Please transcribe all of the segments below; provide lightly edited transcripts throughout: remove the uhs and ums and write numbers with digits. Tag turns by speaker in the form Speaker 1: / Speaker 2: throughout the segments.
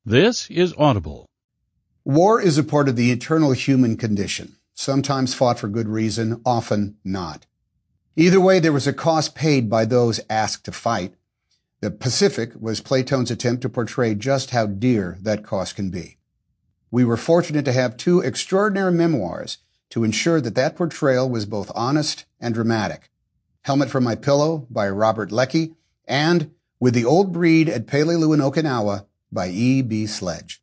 Speaker 1: This is Audible.
Speaker 2: War is a part of the eternal human condition, sometimes fought for good reason, often not. Either way, there was a cost paid by those asked to fight. The Pacific was Platone's attempt to portray just how dear that cost can be. We were fortunate to have two extraordinary memoirs to ensure that that portrayal was both honest and dramatic. Helmet for My Pillow by Robert Leckie and With the Old Breed at Peleliu in Okinawa by E.B. Sledge.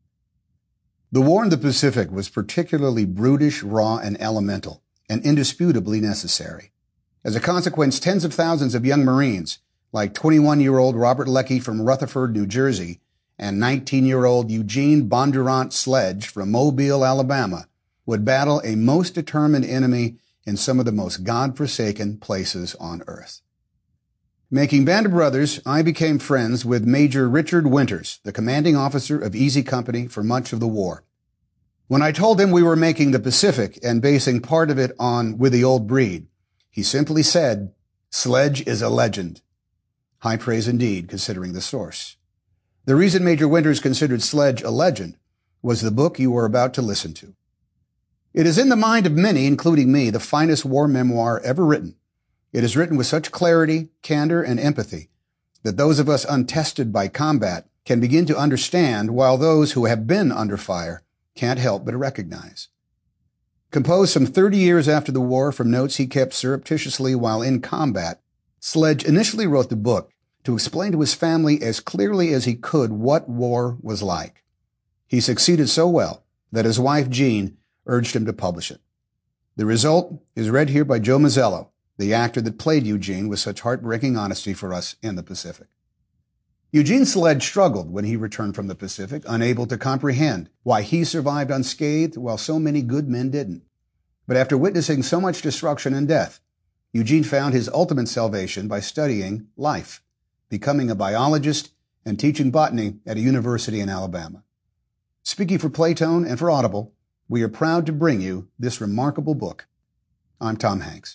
Speaker 2: The war in the Pacific was particularly brutish, raw, and elemental, and indisputably necessary. As a consequence, tens of thousands of young Marines, like 21-year-old Robert Leckie from Rutherford, New Jersey, and 19-year-old Eugene Bondurant Sledge from Mobile, Alabama, would battle a most determined enemy in some of the most God-forsaken places on earth. Making Band of Brothers, I became friends with Major Richard Winters, the commanding officer of Easy Company for much of the war. When I told him we were making the Pacific and basing part of it on With the Old Breed, he simply said, "Sledge is a legend." High praise indeed, considering the source. The reason Major Winters considered Sledge a legend was the book you are about to listen to. It is in the mind of many, including me, the finest war memoir ever written. It is written with such clarity, candor, and empathy that those of us untested by combat can begin to understand, while those who have been under fire can't help but recognize. Composed some 30 years after the war from notes he kept surreptitiously while in combat, Sledge initially wrote the book to explain to his family as clearly as he could what war was like. He succeeded so well that his wife, Jean, urged him to publish it. The result is read here by Joe Mazzello, the actor that played Eugene with such heartbreaking honesty for us in the Pacific. Eugene Sledge struggled when he returned from the Pacific, unable to comprehend why he survived unscathed while so many good men didn't. But after witnessing so much destruction and death, Eugene found his ultimate salvation by studying life, becoming a biologist and teaching botany at a university in Alabama. Speaking for Playtone and for Audible, we are proud to bring you this remarkable book. I'm Tom Hanks.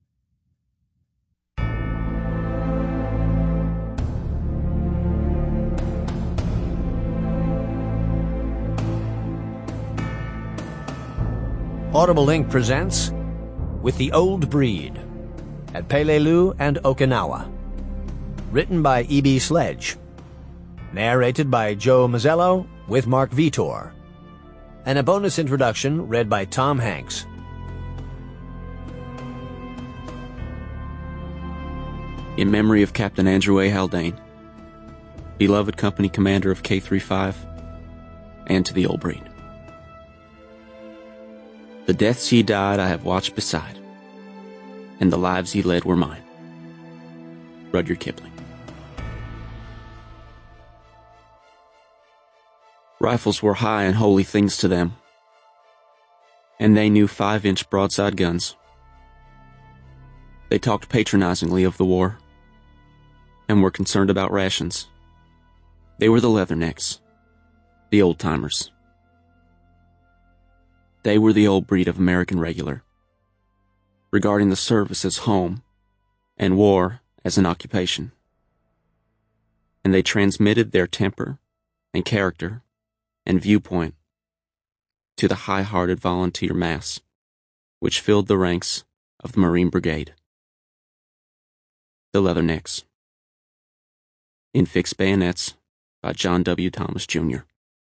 Speaker 3: Audible Inc. presents With the Old Breed at Peleliu and Okinawa. Written by E.B. Sledge. Narrated by Joe Mazzello with Mark Vitor. And a bonus introduction read by Tom Hanks.
Speaker 4: In memory of Captain Andrew A. Haldane, beloved company commander of K-35, and to the Old Breed. The deaths ye died I have watched beside, and the lives ye led were mine. Rudyard Kipling. Rifles were high and holy things to them, and they knew 5-inch broadside guns. They talked patronizingly of the war, and were concerned about rations. They were the leathernecks, the old-timers. They were the old breed of American regular, regarding the service as home and war as an occupation. And they transmitted their temper and character and viewpoint to the high-hearted volunteer mass which filled the ranks of the Marine Brigade. The Leathernecks. In Fixed Bayonets by John W. Thomas, Jr.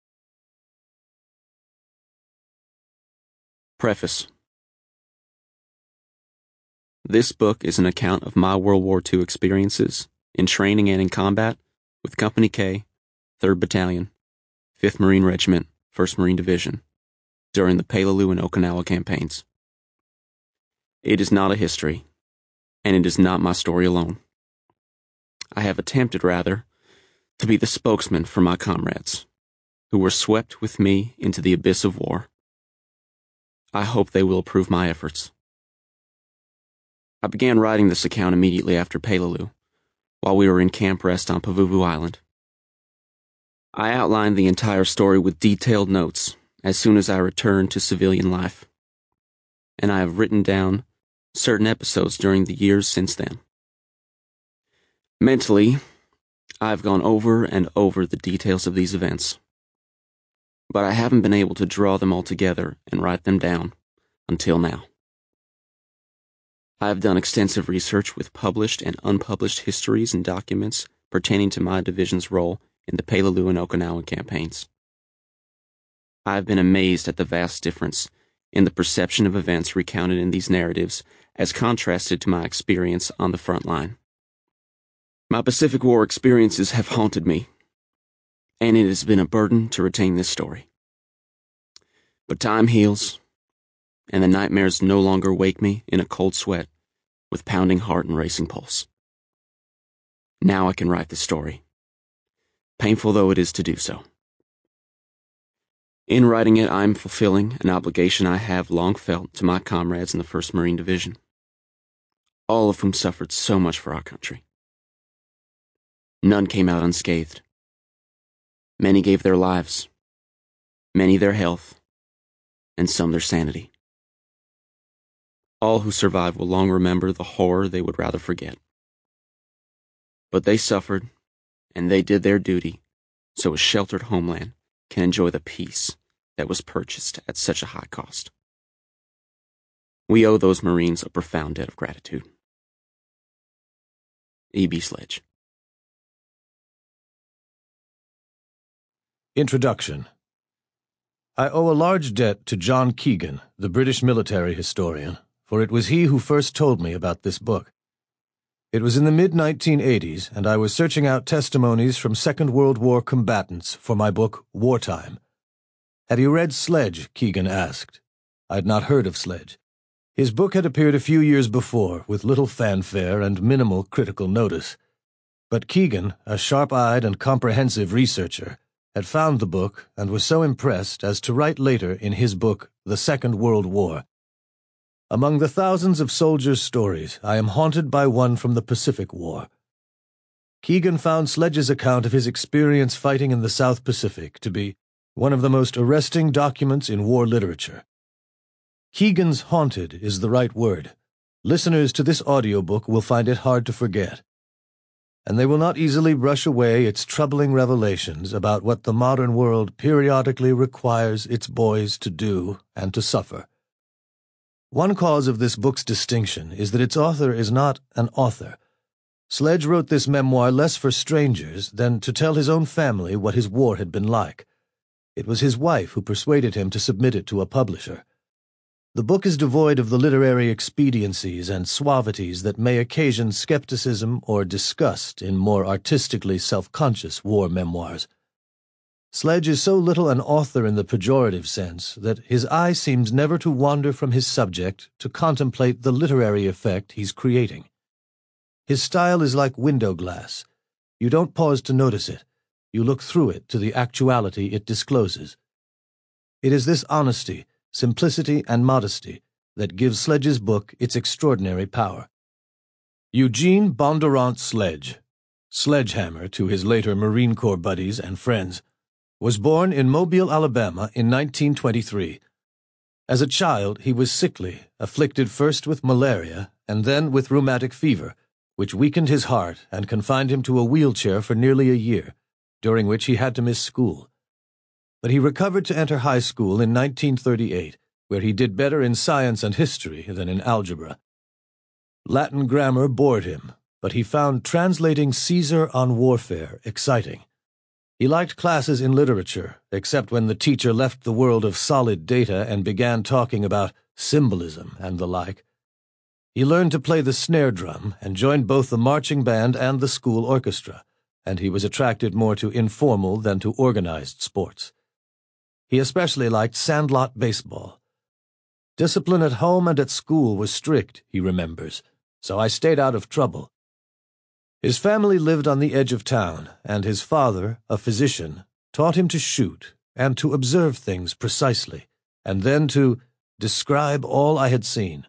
Speaker 4: Preface. This book is an account of my World War II experiences in training and in combat with Company K, 3rd Battalion, 5th Marine Regiment, 1st Marine Division, during the Peleliu and Okinawa campaigns. It is not a history, and it is not my story alone. I have attempted, rather, to be the spokesman for my comrades, who were swept with me into the abyss of war. I hope they will approve my efforts. I began writing this account immediately after Peleliu, while we were in camp rest on Pavuvu Island. I outlined the entire story with detailed notes as soon as I returned to civilian life, and I have written down certain episodes during the years since then. Mentally, I've gone over and over the details of these events, but I haven't been able to draw them all together and write them down until now. I have done extensive research with published and unpublished histories and documents pertaining to my division's role in the Peleliu and Okinawa campaigns. I have been amazed at the vast difference in the perception of events recounted in these narratives as contrasted to my experience on the front line. My Pacific War experiences have haunted me, and it has been a burden to retain this story. But time heals, and the nightmares no longer wake me in a cold sweat with pounding heart and racing pulse. Now I can write the story, painful though it is to do so. In writing it, I am fulfilling an obligation I have long felt to my comrades in the 1st Marine Division, all of whom suffered so much for our country. None came out unscathed. Many gave their lives, many their health, and some their sanity. All who survive will long remember the horror they would rather forget. But they suffered, and they did their duty, so a sheltered homeland can enjoy the peace that was purchased at such a high cost. We owe those Marines a profound debt of gratitude. E.B. Sledge.
Speaker 1: Introduction. I owe a large debt to John Keegan, the British military historian, for it was he who first told me about this book. It was in the mid-1980s, and I was searching out testimonies from Second World War combatants for my book, Wartime. Had he read Sledge, Keegan asked. I had not heard of Sledge. His book had appeared a few years before, with little fanfare and minimal critical notice. But Keegan, a sharp-eyed and comprehensive researcher, had found the book and was so impressed as to write later in his book, The Second World War. Among the thousands of soldiers' stories, I am haunted by one from the Pacific War. Keegan found Sledge's account of his experience fighting in the South Pacific to be one of the most arresting documents in war literature. Keegan's haunted is the right word. Listeners to this audiobook will find it hard to forget, and they will not easily brush away its troubling revelations about what the modern world periodically requires its boys to do and to suffer. One cause of this book's distinction is that its author is not an author. Sledge wrote this memoir less for strangers than to tell his own family what his war had been like. It was his wife who persuaded him to submit it to a publisher. The book is devoid of the literary expediencies and suavities that may occasion skepticism or disgust in more artistically self-conscious war memoirs. Sledge is so little an author in the pejorative sense that his eye seems never to wander from his subject to contemplate the literary effect he's creating. His style is like window glass. You don't pause to notice it. You look through it to the actuality it discloses. It is this honesty, simplicity, and modesty that gives Sledge's book its extraordinary power. Eugene Bondurant Sledge, Sledgehammer to his later Marine Corps buddies and friends, was born in Mobile, Alabama in 1923. As a child, he was sickly, afflicted first with malaria and then with rheumatic fever, which weakened his heart and confined him to a wheelchair for nearly a year, during which he had to miss school. But he recovered to enter high school in 1938, where he did better in science and history than in algebra. Latin grammar bored him, but he found translating Caesar on warfare exciting. He liked classes in literature, except when the teacher left the world of solid data and began talking about symbolism and the like. He learned to play the snare drum and joined both the marching band and the school orchestra, and he was attracted more to informal than to organized sports. He especially liked sandlot baseball. Discipline at home and at school was strict, he remembers, so I stayed out of trouble. His family lived on the edge of town, and his father, a physician, taught him to shoot and to observe things precisely, and then to describe all I had seen.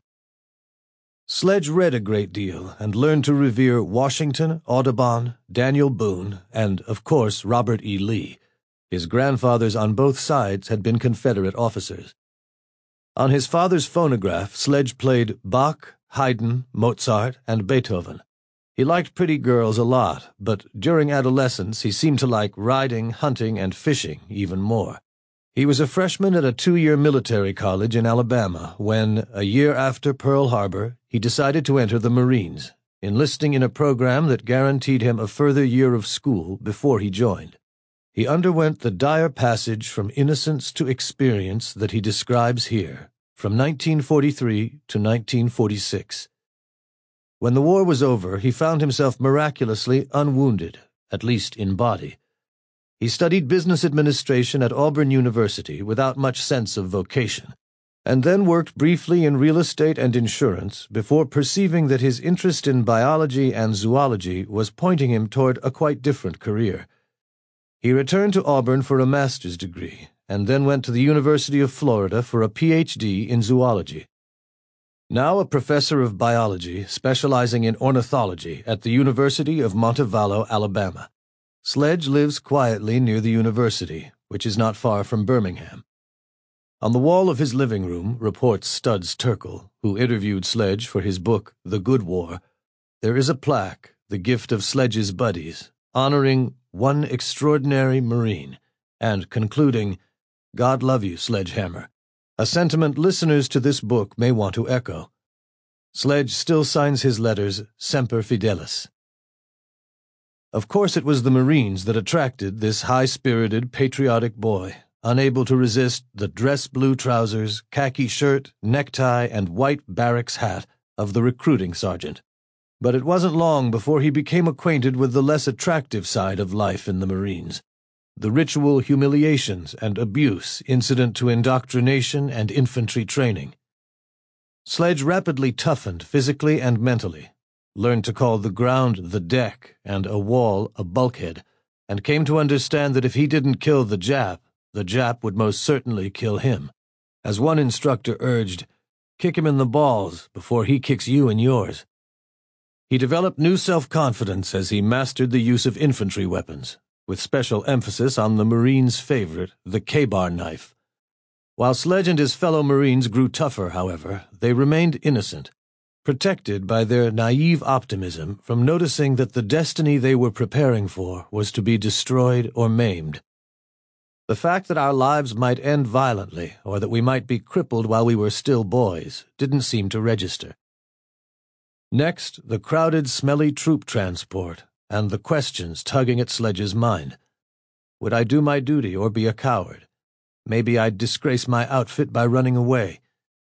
Speaker 1: Sledge read a great deal and learned to revere Washington, Audubon, Daniel Boone, and, of course, Robert E. Lee. His grandfathers on both sides had been Confederate officers. On his father's phonograph, Sledge played Bach, Haydn, Mozart, and Beethoven. He liked pretty girls a lot, but during adolescence he seemed to like riding, hunting, and fishing even more. He was a freshman at a 2-year military college in Alabama when, a year after Pearl Harbor, he decided to enter the Marines, enlisting in a program that guaranteed him a further year of school before he joined. He underwent the dire passage from innocence to experience that he describes here, from 1943 to 1946. When the war was over, he found himself miraculously unwounded, at least in body. He studied business administration at Auburn University without much sense of vocation, and then worked briefly in real estate and insurance before perceiving that his interest in biology and zoology was pointing him toward a quite different career. He returned to Auburn for a master's degree, and then went to the University of Florida for a Ph.D. in zoology. Now a professor of biology specializing in ornithology at the University of Montevallo, Alabama, Sledge lives quietly near the university, which is not far from Birmingham. On the wall of his living room, reports Studs Terkel, who interviewed Sledge for his book, The Good War, there is a plaque, the gift of Sledge's buddies, honoring one extraordinary Marine, and concluding, God love you, Sledgehammer, a sentiment listeners to this book may want to echo. Sledge still signs his letters Semper Fidelis. Of course it was the Marines that attracted this high-spirited, patriotic boy, unable to resist the dress blue trousers, khaki shirt, necktie, and white barracks hat of the recruiting sergeant. But it wasn't long before he became acquainted with the less attractive side of life in the Marines, the ritual humiliations and abuse incident to indoctrination and infantry training. Sledge rapidly toughened physically and mentally, learned to call the ground the deck and a wall a bulkhead, and came to understand that if he didn't kill the Jap would most certainly kill him. As one instructor urged, kick him in the balls before he kicks you in yours. He developed new self-confidence as he mastered the use of infantry weapons, with special emphasis on the Marines' favorite, the K-bar knife. While Sledge and his fellow Marines grew tougher, however, they remained innocent, protected by their naive optimism from noticing that the destiny they were preparing for was to be destroyed or maimed. The fact that our lives might end violently or that we might be crippled while we were still boys didn't seem to register. Next, the crowded, smelly troop transport and the questions tugging at Sledge's mind. Would I do my duty or be a coward? Maybe I'd disgrace my outfit by running away.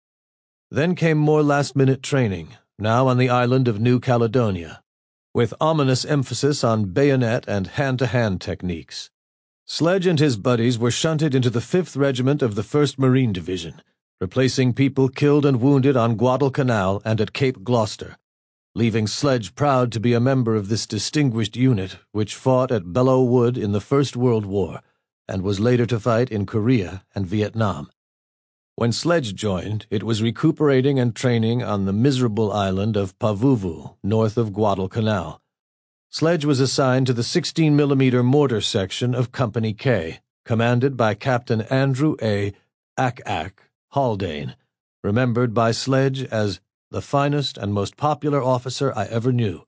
Speaker 1: Then came more last-minute training, now on the island of New Caledonia, with ominous emphasis on bayonet and hand-to-hand techniques. Sledge and his buddies were shunted into the 5th Regiment of the 1st Marine Division, replacing people killed and wounded on Guadalcanal and at Cape Gloucester, leaving Sledge proud to be a member of this distinguished unit which fought at Belleau Wood in the First World War and was later to fight in Korea and Vietnam. When Sledge joined, it was recuperating and training on the miserable island of Pavuvu, north of Guadalcanal. Sledge was assigned to the 16mm mortar section of Company K, commanded by Captain Andrew A. Ack Haldane, remembered by Sledge as the finest and most popular officer I ever knew.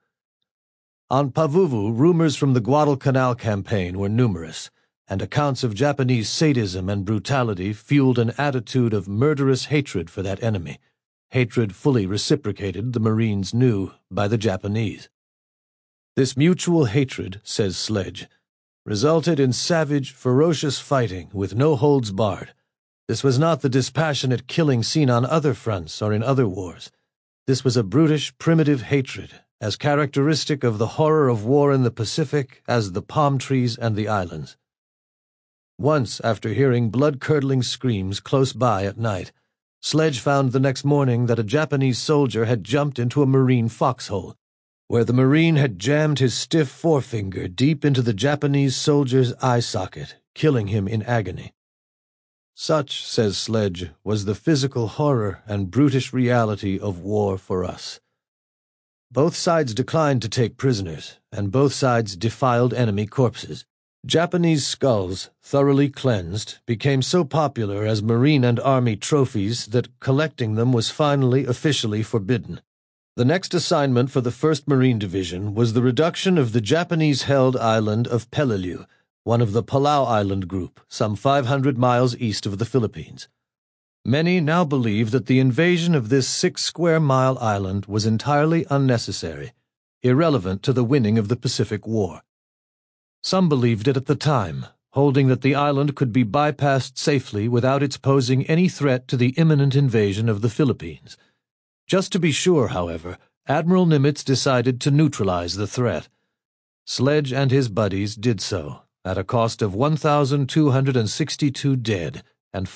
Speaker 1: On Pavuvu, rumors from the Guadalcanal campaign were numerous, and accounts of Japanese sadism and brutality fueled an attitude of murderous hatred for that enemy, hatred fully reciprocated, the Marines knew, by the Japanese. This mutual hatred, says Sledge, resulted in savage, ferocious fighting with no holds barred. This was not the dispassionate killing seen on other fronts or in other wars. This was a brutish, primitive hatred, as characteristic of the horror of war in the Pacific as the palm trees and the islands. Once, after hearing blood-curdling screams close by at night, Sledge found the next morning that a Japanese soldier had jumped into a Marine foxhole, where the Marine had jammed his stiff forefinger deep into the Japanese soldier's eye socket, killing him in agony. Such, says Sledge, was the physical horror and brutish reality of war for us. Both sides declined to take prisoners, and both sides defiled enemy corpses. Japanese skulls, thoroughly cleansed, became so popular as Marine and Army trophies that collecting them was finally officially forbidden. The next assignment for the 1st Marine Division was the reduction of the Japanese-held island of Peleliu, one of the Palau Island group, some 500 miles east of the Philippines. Many now believe that the invasion of this 6-square-mile island was entirely unnecessary, irrelevant to the winning of the Pacific War. Some believed it at the time, holding that the island could be bypassed safely without its posing any threat to the imminent invasion of the Philippines. Just to be sure, however, Admiral Nimitz decided to neutralize the threat. Sledge and his buddies did so, at a cost of 1,262 dead and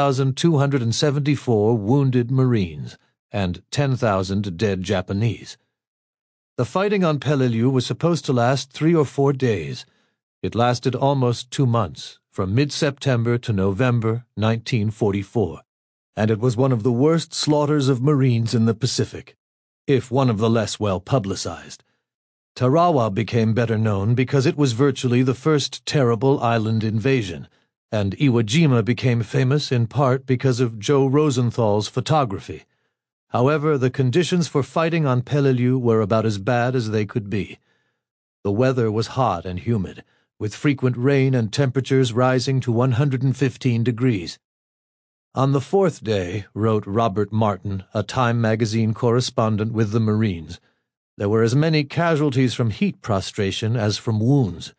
Speaker 1: 5,274 wounded Marines, and 10,000 dead Japanese. The fighting on Peleliu was supposed to last 3 or 4 days. It lasted almost 2 months, from mid-September to November 1944, and it was one of the worst slaughters of Marines in the Pacific, if one of the less well-publicized. Tarawa became better known because it was virtually the first terrible island invasion, and Iwo Jima became famous in part because of Joe Rosenthal's photography. However, the conditions for fighting on Peleliu were about as bad as they could be. The weather was hot and humid, with frequent rain and temperatures rising to 115 degrees. On the 4th day, wrote Robert Martin, a Time magazine correspondent with the Marines, there were as many casualties from heat prostration as from wounds.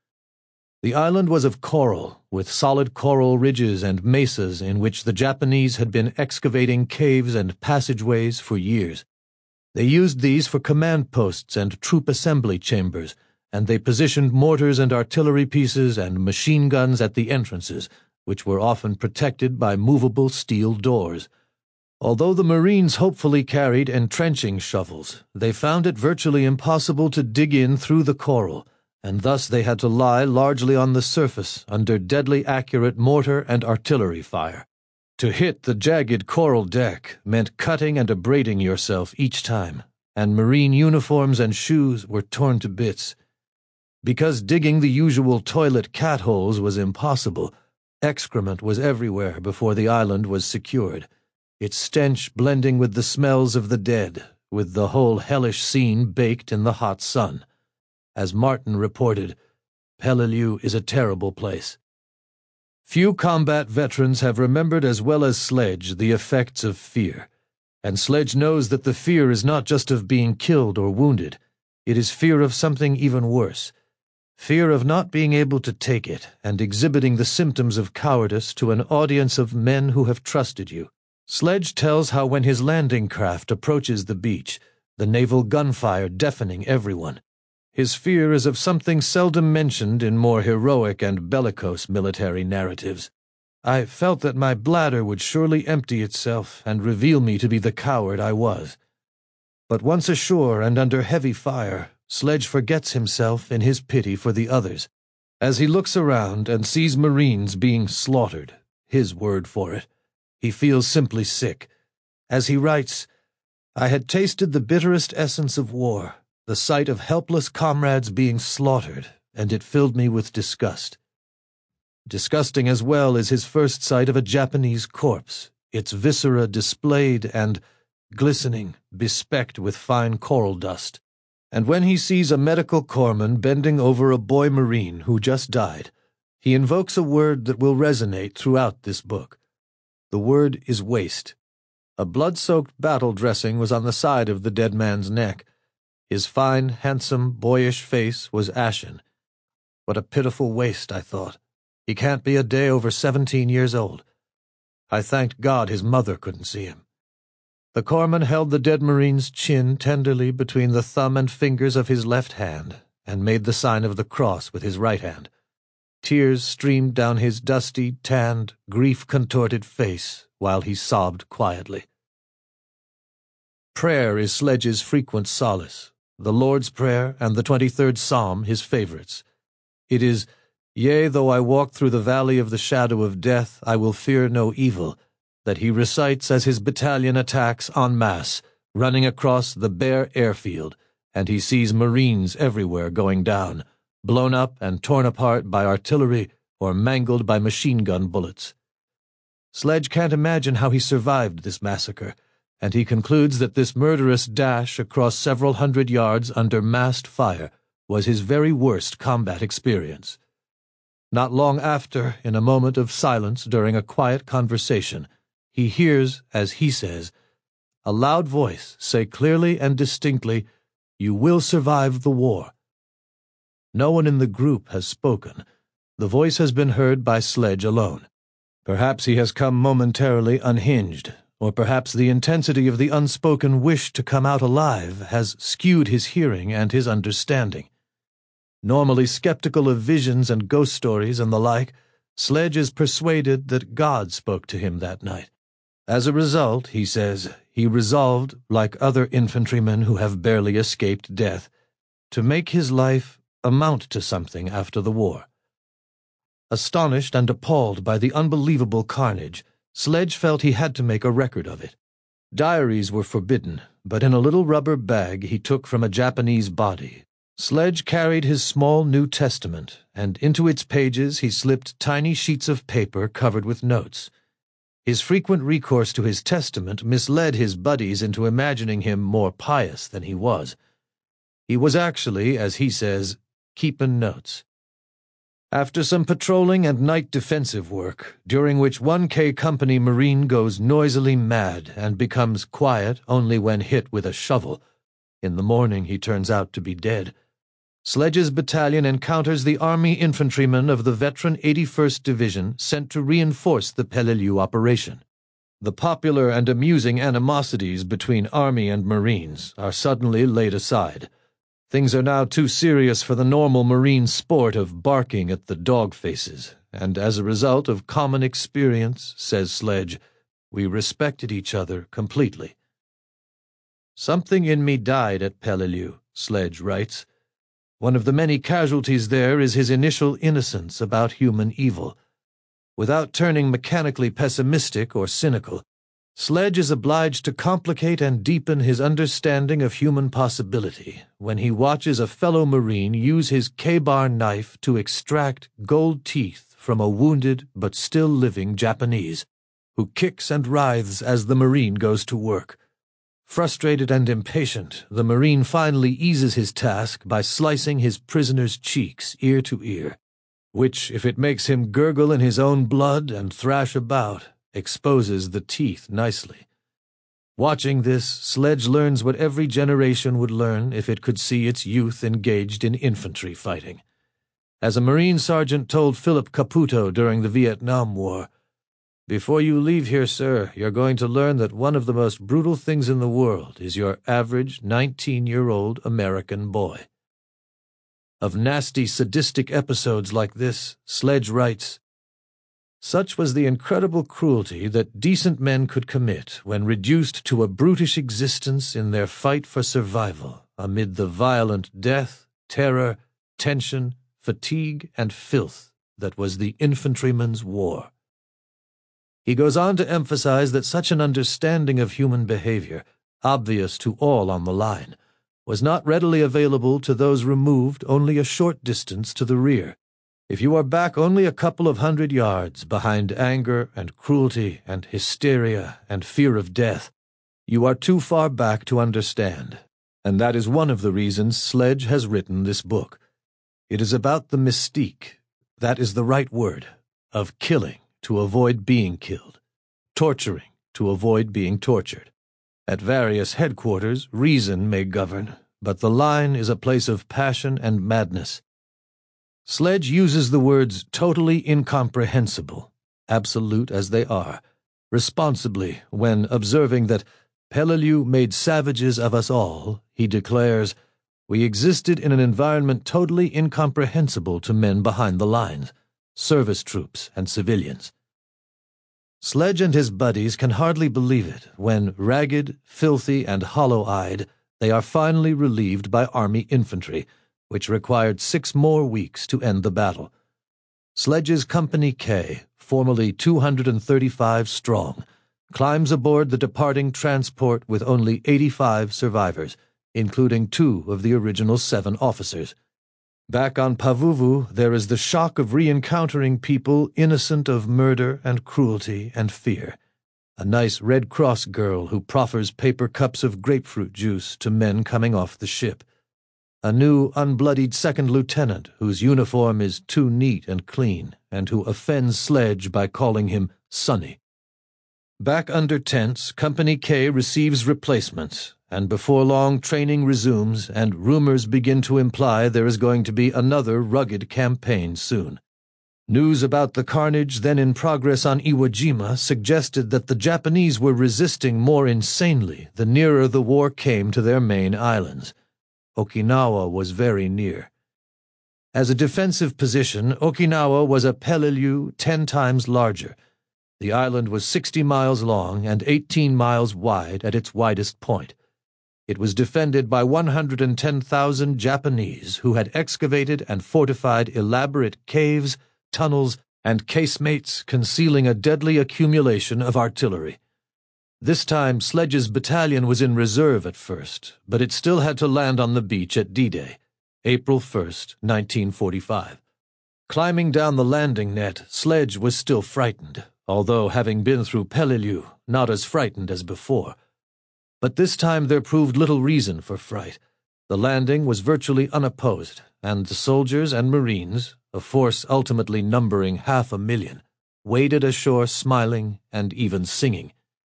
Speaker 1: The island was of coral, with solid coral ridges and mesas in which the Japanese had been excavating caves and passageways for years. They used these for command posts and troop assembly chambers, and they positioned mortars and artillery pieces and machine guns at the entrances, which were often protected by movable steel doors. Although the Marines hopefully carried entrenching shovels, they found it virtually impossible to dig in through the coral, and thus they had to lie largely on the surface under deadly accurate mortar and artillery fire. To hit the jagged coral deck meant cutting and abrading yourself each time, and Marine uniforms and shoes were torn to bits. Because digging the usual toilet cat holes was impossible, excrement was everywhere before the island was secured, its stench blending with the smells of the dead, with the whole hellish scene baked in the hot sun. As Martin reported, Peleliu is a terrible place. Few combat veterans have remembered as well as Sledge the effects of fear, and Sledge knows that the fear is not just of being killed or wounded, it is fear of something even worse. Fear of not being able to take it and exhibiting the symptoms of cowardice to an audience of men who have trusted you. Sledge tells how when his landing craft approaches the beach, the naval gunfire deafening everyone. His fear is of something seldom mentioned in more heroic and bellicose military narratives. I felt that my bladder would surely empty itself and reveal me to be the coward I was. But once ashore and under heavy fire, Sledge forgets himself in his pity for the others. As he looks around and sees Marines being slaughtered, his word for it, he feels simply sick. As he writes, I had tasted the bitterest essence of war, the sight of helpless comrades being slaughtered, and it filled me with disgust. Disgusting as well is his first sight of a Japanese corpse, its viscera displayed and glistening, bespecked with fine coral dust. And when he sees a medical corpsman bending over a boy Marine who just died, he invokes a word that will resonate throughout this book. The word is waste. A blood-soaked battle dressing was on the side of the dead man's neck. His fine, handsome, boyish face was ashen. What a pitiful waste, I thought. He can't be a day over 17 years old. I thanked God his mother couldn't see him. The corpsman held the dead Marine's chin tenderly between the thumb and fingers of his left hand, and made the sign of the cross with his right hand. Tears streamed down his dusty, tanned, grief-contorted face while he sobbed quietly. Prayer is Sledge's frequent solace, the Lord's Prayer and the 23rd Psalm his favorites. It is, Yea, though I walk through the valley of the shadow of death, I will fear no evil, that he recites as his battalion attacks en masse, running across the bare airfield, and he sees Marines everywhere going down, blown up and torn apart by artillery or mangled by machine-gun bullets. Sledge can't imagine how he survived this massacre, and he concludes that this murderous dash across several hundred yards under massed fire was his very worst combat experience. Not long after, in a moment of silence during a quiet conversation, he hears, as he says, a loud voice say clearly and distinctly, "You will survive the war." No one in the group has spoken. The voice has been heard by Sledge alone. Perhaps he has come momentarily unhinged, or perhaps the intensity of the unspoken wish to come out alive has skewed his hearing and his understanding. Normally skeptical of visions and ghost stories and the like, Sledge is persuaded that God spoke to him that night. As a result, he says, he resolved, like other infantrymen who have barely escaped death, to make his life amount to something after the war. Astonished and appalled by the unbelievable carnage, Sledge felt he had to make a record of it. Diaries were forbidden, but in a little rubber bag he took from a Japanese body, Sledge carried his small New Testament, and into its pages he slipped tiny sheets of paper covered with notes. His frequent recourse to his testament misled his buddies into imagining him more pious than he was. He was actually, as he says, keepin' notes. After some patrolling and night defensive work, during which 1K Company Marine goes noisily mad and becomes quiet only when hit with a shovel, in the morning he turns out to be dead, Sledge's battalion encounters the Army infantrymen of the veteran 81st Division sent to reinforce the Peleliu operation. The popular and amusing animosities between Army and Marines are suddenly laid aside. Things are now too serious for the normal Marine sport of barking at the dog faces, and as a result of common experience, says Sledge, we respected each other completely. Something in me died at Peleliu, Sledge writes. One of the many casualties there is his initial innocence about human evil. Without turning mechanically pessimistic or cynical, Sledge is obliged to complicate and deepen his understanding of human possibility when he watches a fellow Marine use his K-bar knife to extract gold teeth from a wounded but still living Japanese, who kicks and writhes as the Marine goes to work. Frustrated and impatient, the Marine finally eases his task by slicing his prisoner's cheeks ear to ear, which, if it makes him gurgle in his own blood and thrash about, exposes the teeth nicely. Watching this, Sledge learns what every generation would learn if it could see its youth engaged in infantry fighting. As a Marine sergeant told Philip Caputo during the Vietnam War, "Before you leave here, sir, you're going to learn that one of the most brutal things in the world is your average 19-year-old American boy." Of nasty, sadistic episodes like this, Sledge writes, "Such was the incredible cruelty that decent men could commit when reduced to a brutish existence in their fight for survival amid the violent death, terror, tension, fatigue, and filth that was the infantryman's war." He goes on to emphasize that such an understanding of human behavior, obvious to all on the line, was not readily available to those removed only a short distance to the rear. If you are back only a couple of 100 yards behind anger and cruelty and hysteria and fear of death, you are too far back to understand, and that is one of the reasons Sledge has written this book. It is about the mystique, that is the right word, of killing to avoid being killed, torturing to avoid being tortured. At various headquarters, reason may govern, but the line is a place of passion and madness. Sledge uses the words totally incomprehensible, absolute as they are, responsibly when, observing that Peleliu made savages of us all, he declares, "We existed in an environment totally incomprehensible to men behind the lines, service troops and civilians." Sledge and his buddies can hardly believe it when, ragged, filthy, and hollow-eyed, they are finally relieved by Army infantry, which required 6 more weeks to end the battle. Sledge's Company K, formerly 235 strong, climbs aboard the departing transport with only 85 survivors, including 2 of the original 7 officers. Back on Pavuvu, there is the shock of re-encountering people innocent of murder and cruelty and fear. A nice Red Cross girl who proffers paper cups of grapefruit juice to men coming off the ship. a new unbloodied second lieutenant whose uniform is too neat and clean, and who offends Sledge by calling him Sonny. Back under tents, Company K receives replacements, and before long training resumes, and rumors begin to imply there is going to be another rugged campaign soon. News about the carnage then in progress on Iwo Jima suggested that the Japanese were resisting more insanely the nearer the war came to their main islands. Okinawa was very near. As a defensive position, Okinawa was a Peleliu 10 times larger. The island was 60 miles long and 18 miles wide at its widest point. It was defended by 110,000 Japanese who had excavated and fortified elaborate caves, tunnels, and casemates concealing a deadly accumulation of artillery. This time Sledge's battalion was in reserve at first, but it still had to land on the beach at D-Day, April 1st, 1945. Climbing down the landing net, Sledge was still frightened, although having been through Peleliu, not as frightened as before. But this time there proved little reason for fright. The landing was virtually unopposed, and the soldiers and Marines, a force ultimately numbering 500,000, waded ashore smiling and even singing.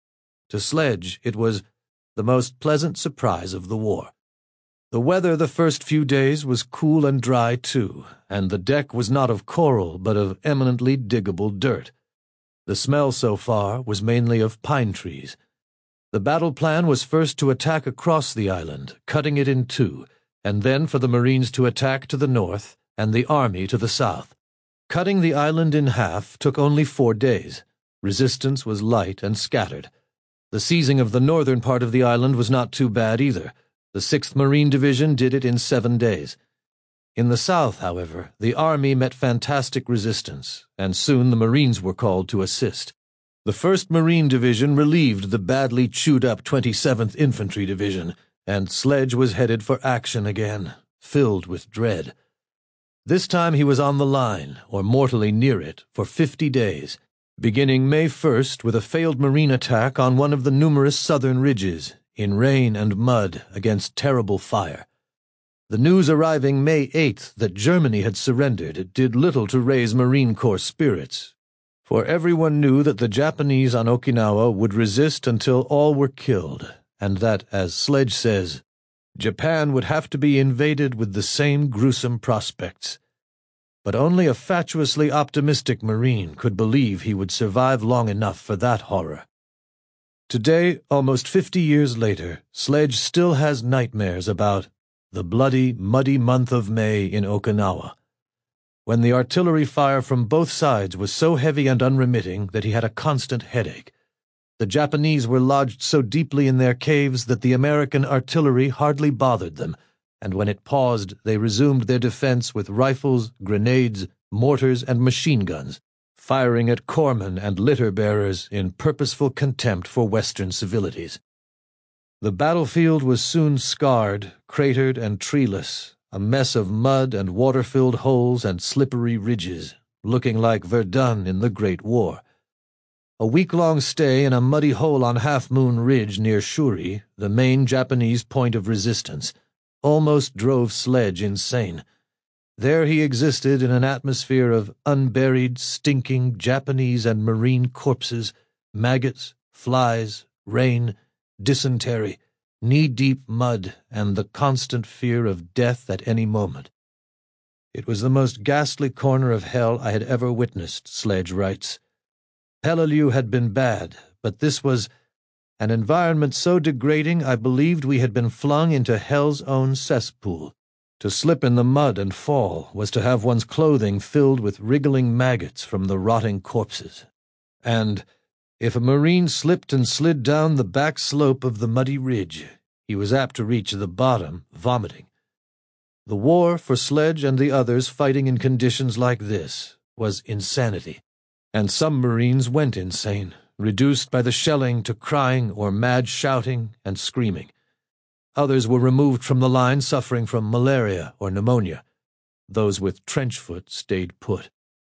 Speaker 1: To Sledge, it was the most pleasant surprise of the war. The weather the first few days was cool and dry too, and the deck was not of coral but of eminently diggable dirt. The smell so far was mainly of pine trees. The battle plan was first to attack across the island, cutting it in two, and then for the Marines to attack to the north and the Army to the south. Cutting the island in half took only 4 days. Resistance was light and scattered. The seizing of the northern part of the island was not too bad either. The 6th Marine Division did it in 7 days. In the south, however, the Army met fantastic resistance, and soon the Marines were called to assist. The 1st Marine Division relieved the badly chewed-up 27th Infantry Division, and Sledge was headed for action again, filled with dread. This time he was on the line, or mortally near it, for 50 days, beginning May 1st with a failed Marine attack on one of the numerous southern ridges, in rain and mud against terrible fire. The news arriving May 8th that Germany had surrendered did little to raise Marine Corps spirits, for everyone knew that the Japanese on Okinawa would resist until all were killed, and that, as Sledge says, Japan would have to be invaded with the same gruesome prospects. But only a fatuously optimistic Marine could believe he would survive long enough for that horror. Today, almost 50 years later, Sledge still has nightmares about the bloody, muddy month of May in Okinawa, when the artillery fire from both sides was so heavy and unremitting that he had a constant headache. The Japanese were lodged so deeply in their caves that the American artillery hardly bothered them, and when it paused, they resumed their defense with rifles, grenades, mortars, and machine guns, firing at corpsmen and litter-bearers in purposeful contempt for Western civilities. The battlefield was soon scarred, cratered, and treeless, a mess of mud and water-filled holes and slippery ridges, looking like Verdun in the Great War. A week-long stay in a muddy hole on Half Moon Ridge near Shuri, the main Japanese point of resistance, almost drove Sledge insane. There he existed in an atmosphere of unburied, stinking Japanese and Marine corpses, maggots, flies, rain, dysentery, knee-deep mud, and the constant fear of death at any moment. It was the most ghastly corner of hell I had ever witnessed, Sledge writes. Peleliu had been bad, but this was an environment so degrading I believed we had been flung into hell's own cesspool. To slip in the mud and fall was to have one's clothing filled with wriggling maggots from the rotting corpses. And if a Marine slipped and slid down the back slope of the muddy ridge, he was apt to reach the bottom, vomiting. The war for Sledge and the others fighting in conditions like this was insanity, and some Marines went insane, reduced by the shelling to crying or mad shouting and screaming. Others were removed from the line suffering from malaria or pneumonia. Those with trench foot stayed put.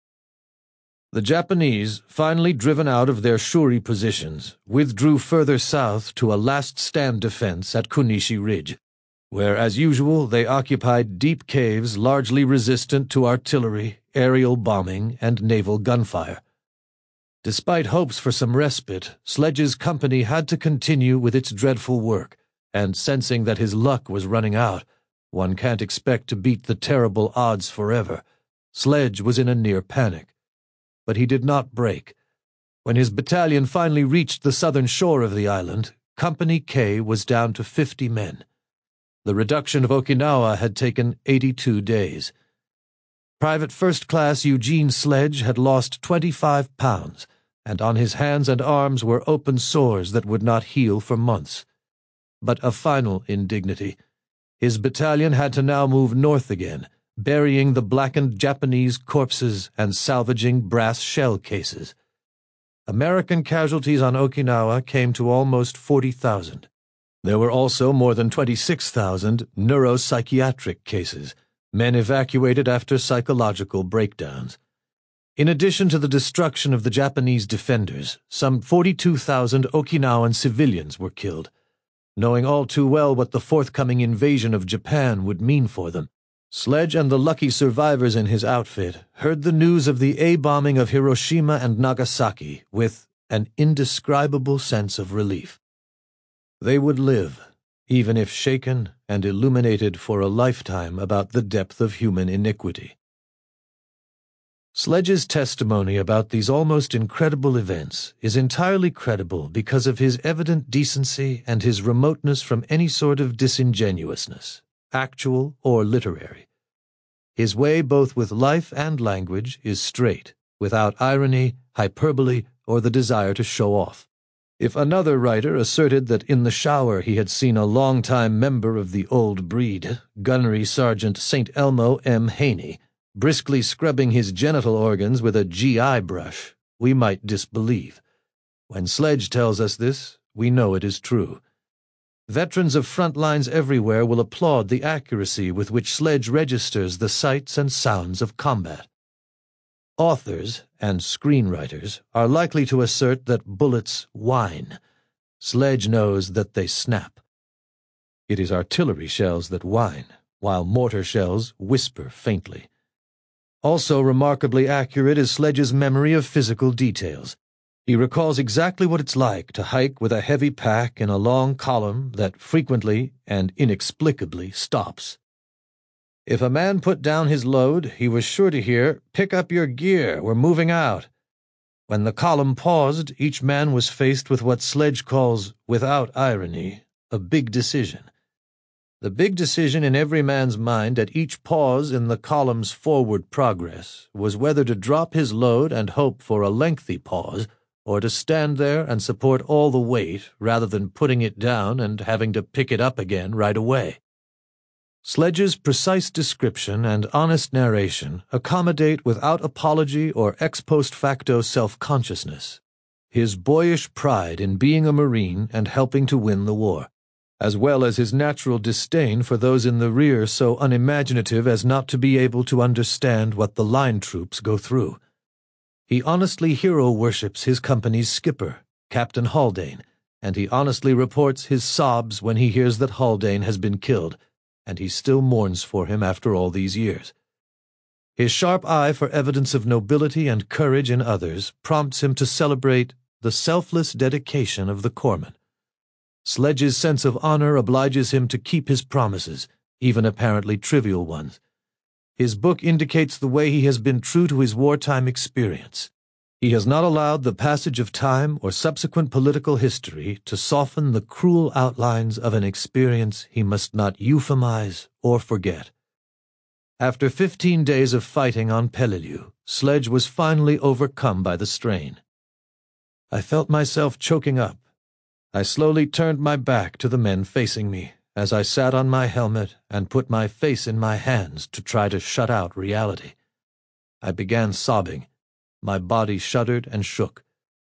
Speaker 1: The Japanese, finally driven out of their Shuri positions, withdrew further south to a last-stand defense at Kunishi Ridge. where, as usual, they occupied deep caves largely resistant to artillery, aerial bombing, and naval gunfire. Despite hopes for some respite, Sledge's company had to continue with its dreadful work, and sensing that his luck was running out, one can't expect to beat the terrible odds forever, Sledge was in a near panic. But he did not break. When his battalion finally reached the southern shore of the island, Company K was down to 50 men. The reduction of Okinawa had taken 82 days. Private First Class Eugene Sledge had lost 25 pounds, and on his hands and arms were open sores that would not heal for months. But a final indignity. His battalion had to now move north again, burying the blackened Japanese corpses and salvaging brass shell cases. American casualties on Okinawa came to almost 40,000. There were also more than 26,000 neuropsychiatric cases, men evacuated after psychological breakdowns. In addition to the destruction of the Japanese defenders, some 42,000 Okinawan civilians were killed. Knowing all too well what the forthcoming invasion of Japan would mean for them, Sledge and the lucky survivors in his outfit heard the news of the A-bombing of Hiroshima and Nagasaki with an indescribable sense of relief. They would live, even if shaken and illuminated for a lifetime about the depth of human iniquity. Sledge's testimony about these almost incredible events is entirely credible because of his evident decency and his remoteness from any sort of disingenuousness, actual or literary. His way both with life and language is straight, without irony, hyperbole, or the desire to show off. If another writer asserted that in the shower he had seen a long-time member of the old breed, Gunnery Sergeant St. Elmo M. Haney, briskly scrubbing his genital organs with a GI brush, we might disbelieve. When Sledge tells us this, we know it is true. Veterans of front lines everywhere will applaud the accuracy with which Sledge registers the sights and sounds of combat. Authors and screenwriters are likely to assert that bullets whine. Sledge knows that they snap. It is artillery shells that whine, while mortar shells whisper faintly. Also remarkably accurate is Sledge's memory of physical details. He recalls exactly what it's like to hike with a heavy pack in a long column that frequently and inexplicably stops. If a man put down his load, he was sure to hear, "Pick up your gear, we're moving out." When the column paused, each man was faced with what Sledge calls, without irony, a big decision. The big decision in every man's mind at each pause in the column's forward progress was whether to drop his load and hope for a lengthy pause, or to stand there and support all the weight rather than putting it down and having to pick it up again right away. Sledge's precise description and honest narration accommodate without apology or ex post facto self-consciousness his boyish pride in being a Marine and helping to win the war, as well as his natural disdain for those in the rear so unimaginative as not to be able to understand what the line troops go through. He honestly hero worships his company's skipper, Captain Haldane, and he honestly reports his sobs when he hears that Haldane has been killed, and he still mourns for him after all these years. His sharp eye for evidence of nobility and courage in others prompts him to celebrate the selfless dedication of the corpsman. Sledge's sense of honor obliges him to keep his promises, even apparently trivial ones. His book indicates the way he has been true to his wartime experience. He has not allowed the passage of time or subsequent political history to soften the cruel outlines of an experience he must not euphemize or forget. After 15 days of fighting on Peleliu, Sledge was finally overcome by the strain. I felt myself choking up. I slowly turned my back to the men facing me as I sat on my helmet and put my face in my hands to try to shut out reality. I began sobbing. My body shuddered and shook.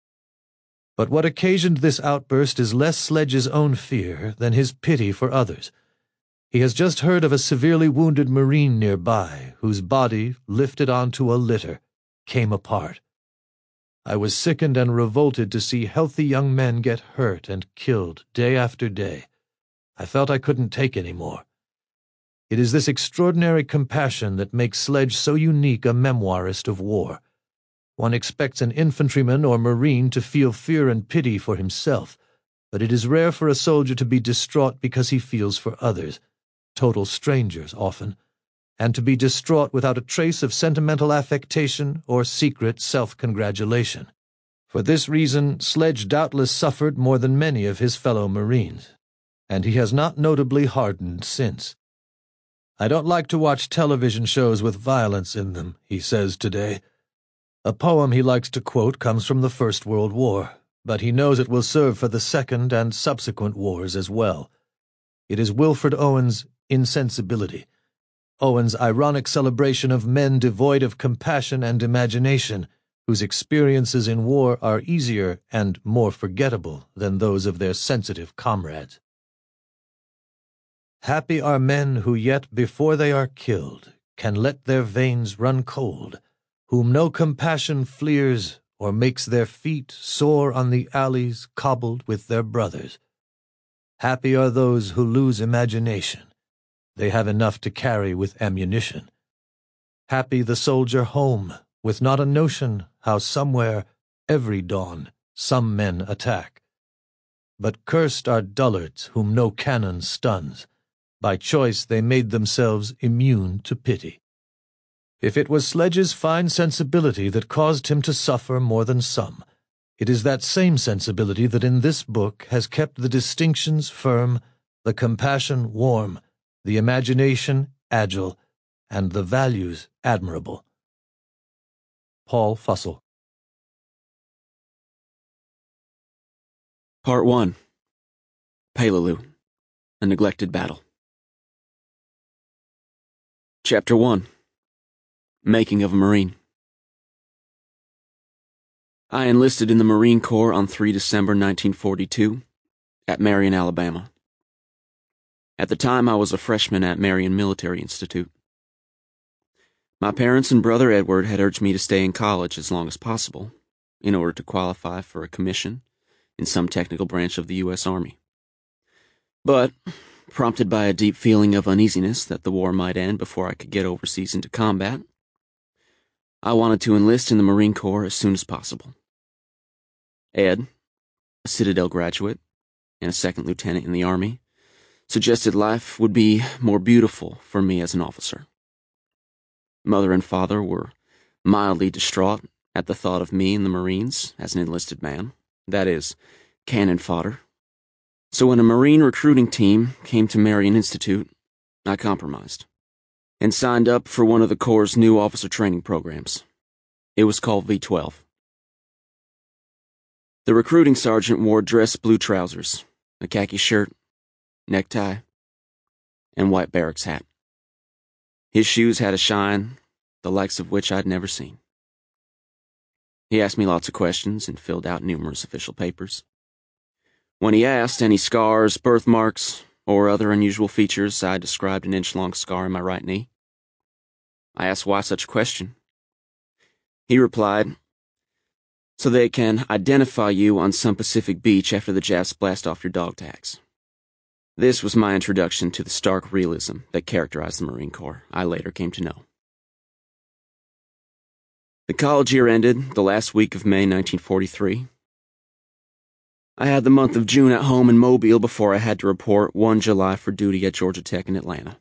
Speaker 1: But what occasioned this outburst is less Sledge's own fear than his pity for others. He has just heard of a severely wounded Marine nearby whose body, lifted onto a litter, came apart. I was sickened and revolted to see healthy young men get hurt and killed day after day. I felt I couldn't take any more. It is this extraordinary compassion that makes Sledge so unique a memoirist of war. One expects an infantryman or marine to feel fear and pity for himself, but it is rare for a soldier to be distraught because he feels for others, total strangers often, and to be distraught without a trace of sentimental affectation or secret self-congratulation. For this reason, Sledge doubtless suffered more than many of his fellow Marines, and he has not notably hardened since. "I don't like to watch television shows with violence in them," he says today. A poem he likes to quote comes from the First World War, but he knows it will serve for the Second and subsequent wars as well. It is Wilfred Owen's Insensibility, Owen's ironic celebration of men devoid of compassion and imagination, whose experiences in war are easier and more forgettable than those of their sensitive comrades. Happy are men who yet before they are killed can let their veins run cold, whom no compassion fleers or makes their feet sore on the alleys cobbled with their brothers. Happy are those who lose imagination. They have enough to carry with ammunition. Happy the soldier home, with not a notion how somewhere, every dawn, some men attack. But cursed are dullards whom no cannon stuns. By choice they made themselves immune to pity. If it was Sledge's fine sensibility that caused him to suffer more than some, it is that same sensibility that in this book has kept the distinctions firm, the compassion warm, the imagination agile, and the values admirable. Paul Fussell.
Speaker 4: Part 1. Peleliu, a neglected battle. Chapter 1. Making of a Marine. I enlisted in the Marine Corps on 3 December 1942 at Marion, Alabama. At the time, I was a freshman at Marion Military Institute. My parents and brother Edward had urged me to stay in college as long as possible in order to qualify for a commission in some technical branch of the U.S. Army. But, prompted by a deep feeling of uneasiness that the war might end before I could get overseas into combat, I wanted to enlist in the Marine Corps as soon as possible. Ed, a Citadel graduate and a second lieutenant in the Army, suggested life would be more beautiful for me as an officer. Mother and father were mildly distraught at the thought of me in the Marines as an enlisted man, that is, cannon fodder. So when a Marine recruiting team came to Marion Institute, I compromised and signed up for one of the Corps' new officer training programs. It was called V-12. The recruiting sergeant wore dress blue trousers, a khaki shirt, necktie, and white barracks hat. His shoes had a shine, the likes of which I'd never seen. He asked me lots of questions and filled out numerous official papers. When he asked any scars, birthmarks, or other unusual features, I described an inch-long scar in my right knee. I asked why such a question. He replied, "So they can identify you on some Pacific beach after the Japs blast off your dog tags." This was my introduction to the stark realism that characterized the Marine Corps, I later came to know. The college year ended the last week of May 1943. I had the month of June at home in Mobile before I had to report 1 July for duty at Georgia Tech in Atlanta.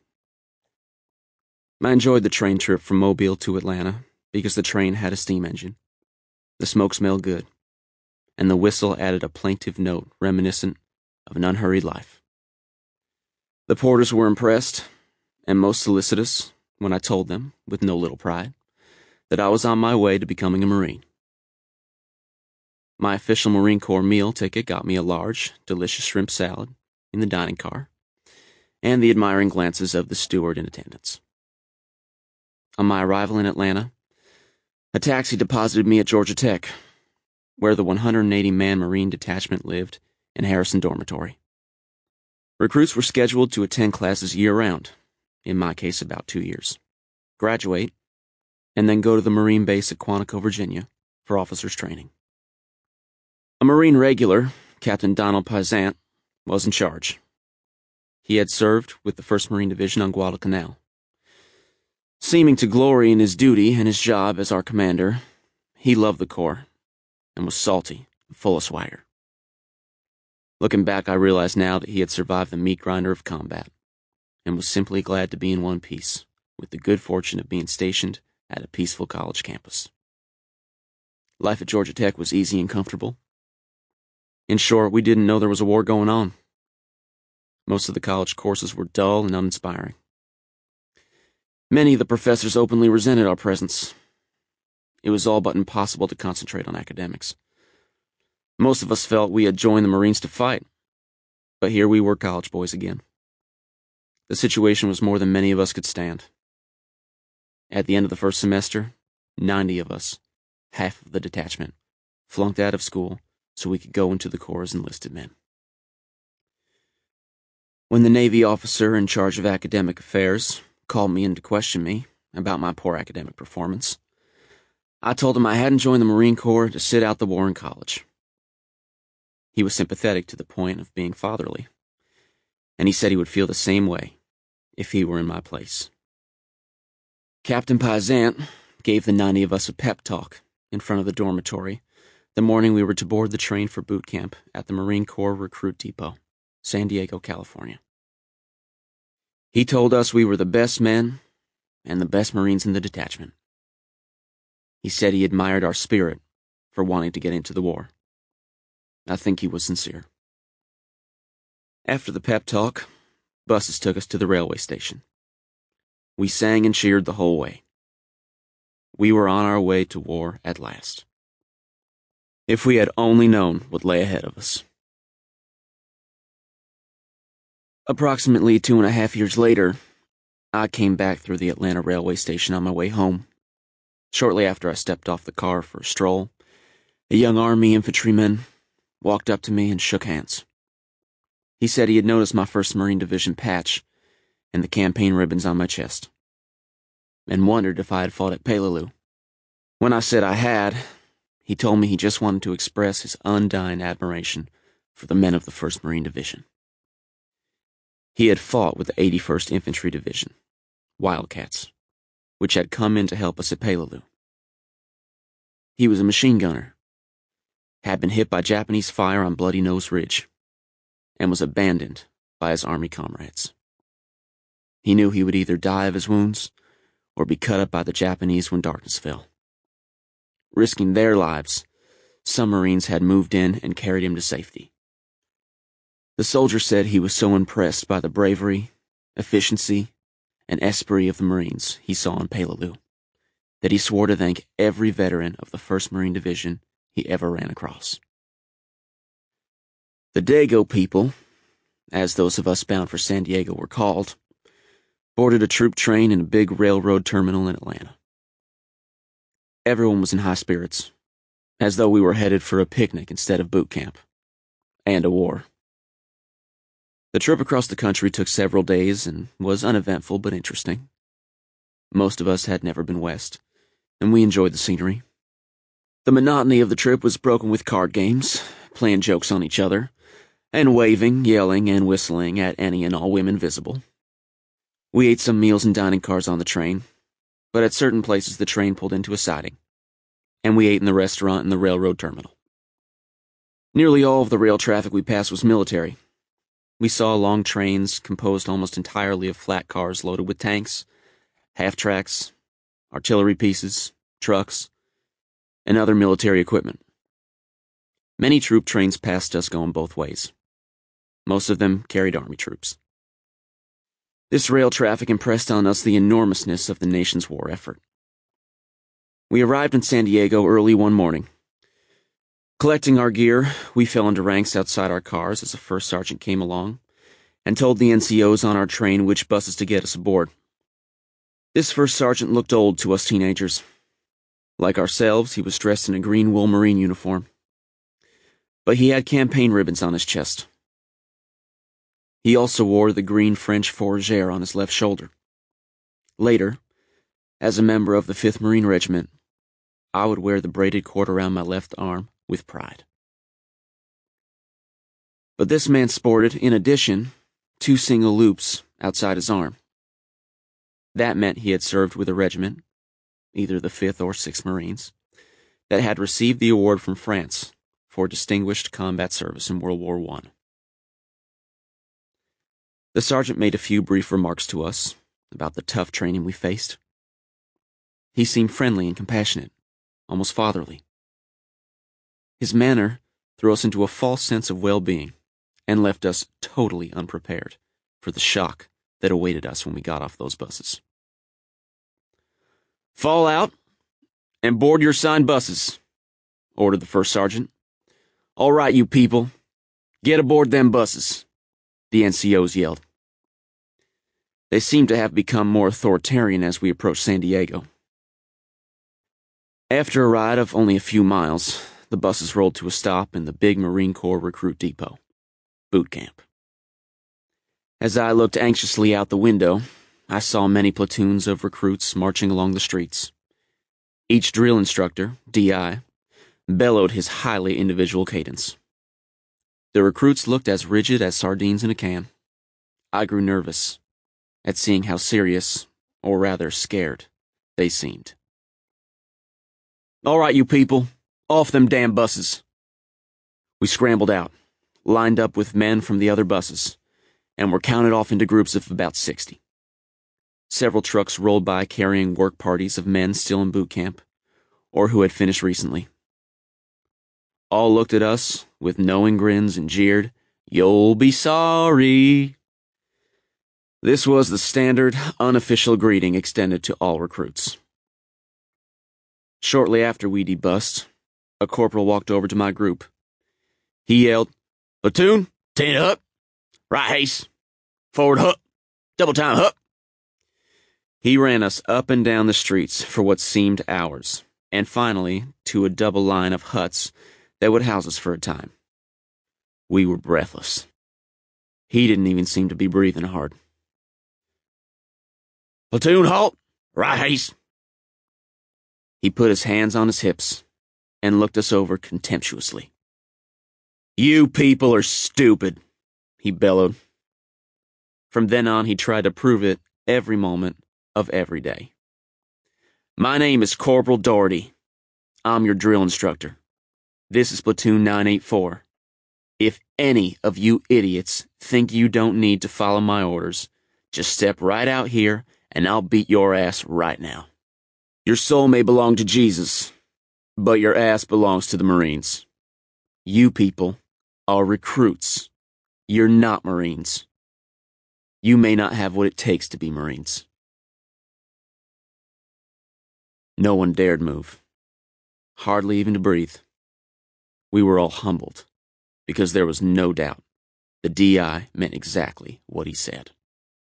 Speaker 4: I enjoyed the train trip from Mobile to Atlanta because the train had a steam engine. The smoke smelled good, and the whistle added a plaintive note reminiscent of an unhurried life. The porters were impressed and most solicitous when I told them, with no little pride, that I was on my way to becoming a Marine. My official Marine Corps meal ticket got me a large, delicious shrimp salad in the dining car, and the admiring glances of the steward in attendance. On my arrival in Atlanta, a taxi deposited me at Georgia Tech, where the 180-man Marine detachment lived in Harrison Dormitory. Recruits were scheduled to attend classes year-round, in my case about 2 years, graduate, and then go to the Marine base at Quantico, Virginia, for officers' training. A Marine regular, Captain Donald Pizant, was in charge. He had served with the 1st Marine Division on Guadalcanal. Seeming to glory in his duty and his job as our commander, he loved the Corps and was salty and full of swagger. Looking back, I realized now that he had survived the meat grinder of combat and was simply glad to be in one piece, with the good fortune of being stationed at a peaceful college campus. Life at Georgia Tech was easy and comfortable. In short, we didn't know there was a war going on. Most of the college courses were dull and uninspiring. Many of the professors openly resented our presence. It was all but impossible to concentrate on academics. Most of us felt we had joined the Marines to fight, but here we were college boys again. The situation was more than many of us could stand. At the end of the first semester, 90 of us, half of the detachment, flunked out of school so we could go into the Corps as enlisted men. When the Navy officer in charge of academic affairs called me in to question me about my poor academic performance, I told him I hadn't joined the Marine Corps to sit out the war in college. He was sympathetic to the point of being fatherly, and he said he would feel the same way if he were in my place. Captain Pizant gave the 90 of us a pep talk in front of the dormitory the morning we were to board the train for boot camp at the Marine Corps Recruit Depot, San Diego, California. He told us we were the best men and the best Marines in the detachment. He said he admired our spirit for wanting to get into the war. I think he was sincere. After the pep talk, buses took us to the railway station. We sang and cheered the whole way. We were on our way to war at last. If we had only known what lay ahead of us. Approximately 2.5 years later, I came back through the Atlanta railway station on my way home. Shortly after I stepped off the car for a stroll, a young Army infantryman walked up to me and shook hands. He said he had noticed my 1st Marine Division patch and the campaign ribbons on my chest, and wondered if I had fought at Peleliu. When I said I had, he told me he just wanted to express his undying admiration for the men of the 1st Marine Division. He had fought with the 81st Infantry Division, Wildcats, which had come in to help us at Peleliu. He was a machine gunner, had been hit by Japanese fire on Bloody Nose Ridge, and was abandoned by his Army comrades. He knew he would either die of his wounds or be cut up by the Japanese when darkness fell. Risking their lives, some Marines had moved in and carried him to safety. The soldier said he was so impressed by the bravery, efficiency, and esprit of the Marines he saw in Peleliu that he swore to thank every veteran of the 1st Marine Division he ever ran across. The Dago people, as those of us bound for San Diego were called, boarded a troop train in a big railroad terminal in Atlanta. Everyone was in high spirits, as though we were headed for a picnic instead of boot camp, and a war. The trip across the country took several days and was uneventful but interesting. Most of us had never been west, and we enjoyed the scenery. The monotony of the trip was broken with card games, playing jokes on each other, and waving, yelling, and whistling at any and all women visible. We ate some meals in dining cars on the train, but at certain places the train pulled into a siding, and we ate in the restaurant in the railroad terminal. Nearly all of the rail traffic we passed was military. We saw long trains composed almost entirely of flat cars loaded with tanks, half-tracks, artillery pieces, trucks, and other military equipment. Many troop trains passed us going both ways. Most of them carried Army troops. This rail traffic impressed on us the enormousness of the nation's war effort. We arrived in San Diego early one morning. Collecting our gear, we fell into ranks outside our cars as a first sergeant came along and told the NCOs on our train which buses to get us aboard. This first sergeant looked old to us teenagers. Like ourselves, he was dressed in a green wool Marine uniform, but he had campaign ribbons on his chest. He also wore the green French fourragère on his left shoulder. Later, as a member of the 5th Marine Regiment, I would wear the braided cord around my left arm with pride. But this man sported, in addition 2 single loops outside his arm. That meant he had served with a regiment, either the 5th or 6th Marines, that had received the award from France for distinguished combat service in World War I. The sergeant made a few brief remarks to us about the tough training we faced. He seemed friendly and compassionate, almost fatherly. His manner threw us into a false sense of well-being and left us totally unprepared for the shock that awaited us when we got off those buses. "Fall out and board your assigned buses," ordered the first sergeant. "All right, you people, get aboard them buses," the NCOs yelled. They seemed to have become more authoritarian as we approached San Diego. After a ride of only a few miles, the buses rolled to a stop in the big Marine Corps recruit depot, boot camp. As I looked anxiously out the window, I saw many platoons of recruits marching along the streets. Each drill instructor, DI, bellowed his highly individual cadence. The recruits looked as rigid as sardines in a can. I grew nervous at seeing how serious, or rather scared, they seemed. "All right, you people, off them damn buses." We scrambled out, lined up with men from the other buses, and were counted off into groups of about 60. Several trucks rolled by carrying work parties of men still in boot camp, or who had finished recently. All looked at us with knowing grins and jeered, "You'll be sorry." This was the standard, unofficial greeting extended to all recruits. Shortly after we debussed, a corporal walked over to my group. He yelled, "Platoon, 10 up, right haste, forward hup, double time hup." He ran us up and down the streets for what seemed hours, and finally to a double line of huts that would house us for a time. We were breathless. He didn't even seem to be breathing hard. "Platoon, halt, right haste." He put his hands on his hips and looked us over contemptuously. "You people are stupid," he bellowed. From then on, he tried to prove it every moment of every day. "My name is Corporal Doherty. I'm your drill instructor. This is Platoon 984. If any of you idiots think you don't need to follow my orders, just step right out here and I'll beat your ass right now. Your soul may belong to Jesus, but your ass belongs to the Marines. You people are recruits. You're not Marines. You may not have what it takes to be Marines." No one dared move, hardly even to breathe. We were all humbled, because there was no doubt the DI meant exactly what he said.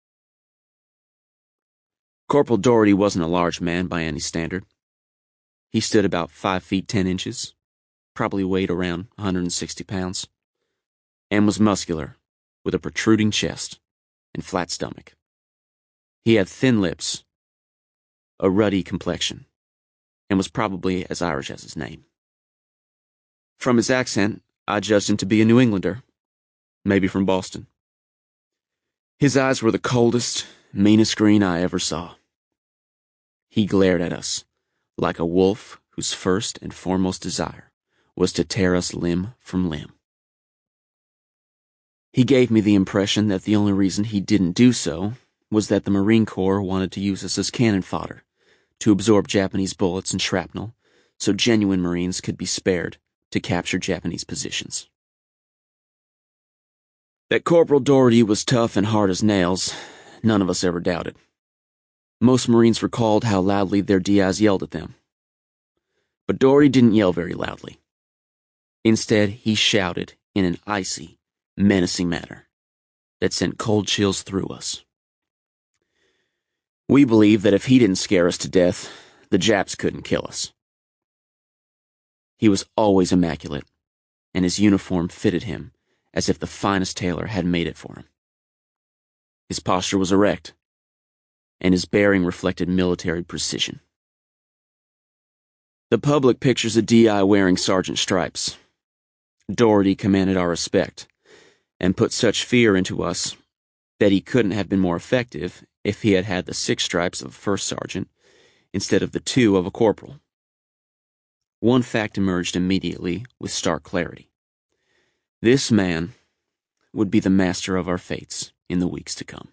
Speaker 4: Corporal Doherty wasn't a large man by any standard. He stood about 5 feet 10 inches, probably weighed around 160 pounds, and was muscular, with a protruding chest and flat stomach. He had thin lips, a ruddy complexion, and was probably as Irish as his name. From his accent, I judged him to be a New Englander, maybe from Boston. His eyes were the coldest, meanest green I ever saw. He glared at us like a wolf whose first and foremost desire was to tear us limb from limb. He gave me the impression that the only reason he didn't do so was that the Marine Corps wanted to use us as cannon fodder to absorb Japanese bullets and shrapnel so genuine Marines could be spared to capture Japanese positions. That Corporal Doherty was tough and hard as nails, none of us ever doubted. Most Marines recalled how loudly their DIs yelled at them. But Doherty didn't yell very loudly. Instead, he shouted in an icy, menacing manner that sent cold chills through us. We believed that if he didn't scare us to death, the Japs couldn't kill us. He was always immaculate, and his uniform fitted him as if the finest tailor had made it for him. His posture was erect, and his bearing reflected military precision. The public pictures a DI wearing sergeant stripes. Doherty commanded our respect, and put such fear into us Bet he couldn't have been more effective if he had had the 6 stripes of a first sergeant instead of the 2 of a corporal. One fact emerged immediately with stark clarity. This man would be the master of our fates in the weeks to come.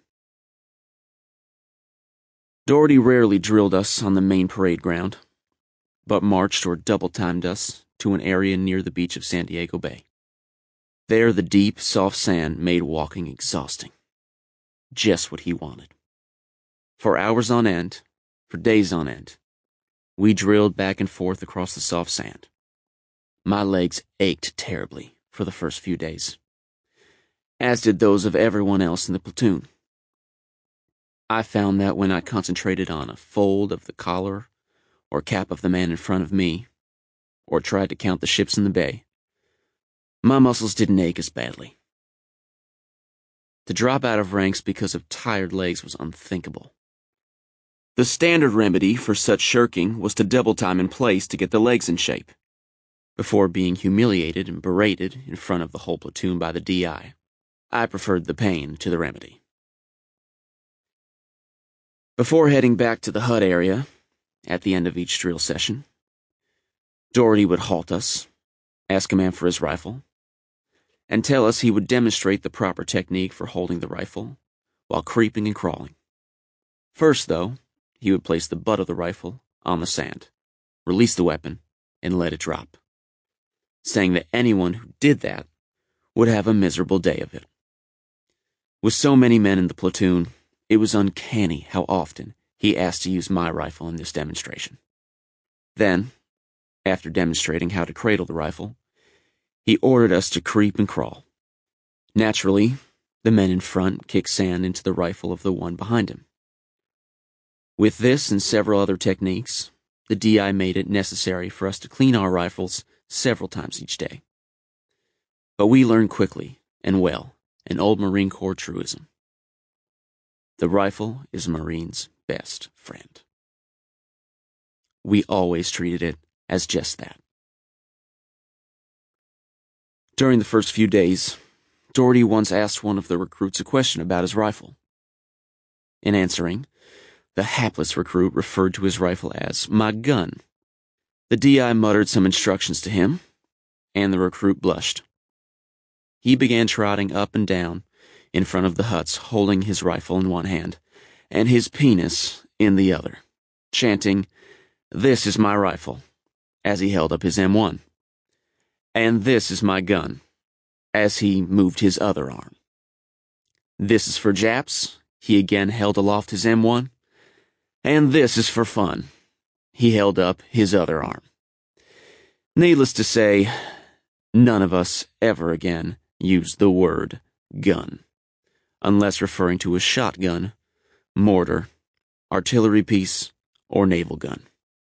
Speaker 4: Doherty rarely drilled us on the main parade ground, but marched or double-timed us to an area near the beach of San Diego Bay. There, the deep, soft sand made walking exhausting. Just what he wanted. For hours on end, for days on end, we drilled back and forth across the soft sand. My legs ached terribly for the first few days, as did those of everyone else in the platoon. I found that when I concentrated on a fold of the collar or cap of the man in front of me, or tried to count the ships in the bay, my muscles didn't ache as badly. To drop out of ranks because of tired legs was unthinkable. The standard remedy for such shirking was to double time in place to get the legs in shape, before being humiliated and berated in front of the whole platoon by the DI. I preferred the pain to the remedy. Before heading back to the hut area, at the end of each drill session, Doherty would halt us, ask a man for his rifle, and tell us he would demonstrate the proper technique for holding the rifle while creeping and crawling. First, though, he would place the butt of the rifle on the sand, release the weapon, and let it drop, saying that anyone who did that would have a miserable day of it. With so many men in the platoon, it was uncanny how often he asked to use my rifle in this demonstration. Then, after demonstrating how to cradle the rifle, he ordered us to creep and crawl. Naturally, the men in front kicked sand into the rifle of the one behind him. With this and several other techniques, the DI made it necessary for us to clean our rifles several times each day. But we learned quickly and well an old Marine Corps truism. The rifle is a Marine's best friend. We always treated it as just that. During the first few days, Doherty once asked one of the recruits a question about his rifle. In answering, the hapless recruit referred to his rifle as my gun. The DI muttered some instructions to him, and the recruit blushed. He began trotting up and down in front of the huts, holding his rifle in one hand and his penis in the other, chanting, "This is my rifle," as he held up his M1. "And this is my gun," as he moved his other arm. "This is for Japs," he again held aloft his M1. "And this is for fun," he held up his other arm. Needless to say, none of us ever again used the word gun, unless referring to a shotgun, mortar, artillery piece, or naval gun.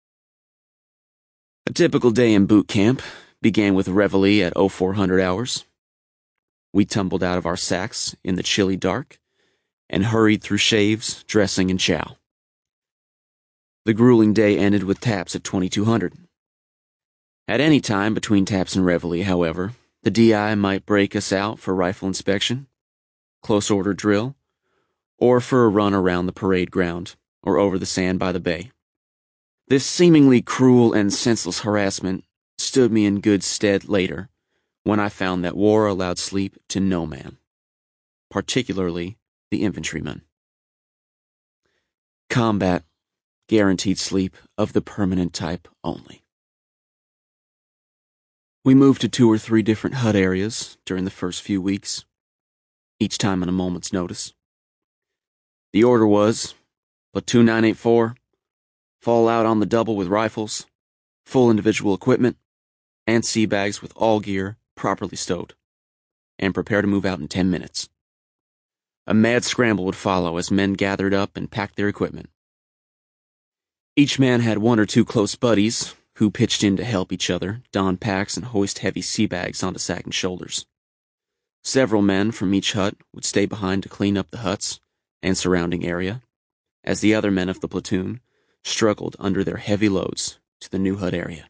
Speaker 4: A typical day in boot camp began with reveille at 0400 hours. We tumbled out of our sacks in the chilly dark and hurried through shaves, dressing, and chow. The grueling day ended with taps at 2200. At any time between taps and reveille, however, the DI might break us out for rifle inspection, close order drill, or for a run around the parade ground or over the sand by the bay. This seemingly cruel and senseless harassment stood me in good stead later when I found that war allowed sleep to no man, particularly the infantryman. Combat guaranteed sleep of the permanent type only. We moved to 2 or 3 different hut areas during the first few weeks, each time on a moment's notice. The order was, Platoon 984, fall out on the double with rifles, full individual equipment, and sea bags with all gear properly stowed, and prepare to move out in 10 minutes. A mad scramble would follow as men gathered up and packed their equipment. Each man had 1 or 2 close buddies who pitched in to help each other don packs and hoist heavy sea bags onto sagging shoulders. Several men from each hut would stay behind to clean up the huts and surrounding area, as the other men of the platoon struggled under their heavy loads to the new hut area.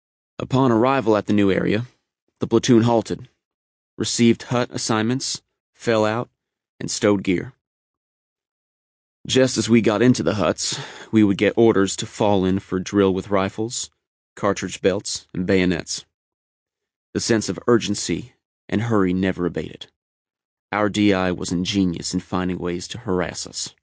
Speaker 4: Upon arrival at the new area, the platoon halted, received hut assignments fell out, and stowed gear. Just as we got into the huts, we would get orders to fall in for drill with rifles, cartridge belts, and bayonets. The sense of urgency and hurry never abated. Our DI was ingenious in finding ways to harass us.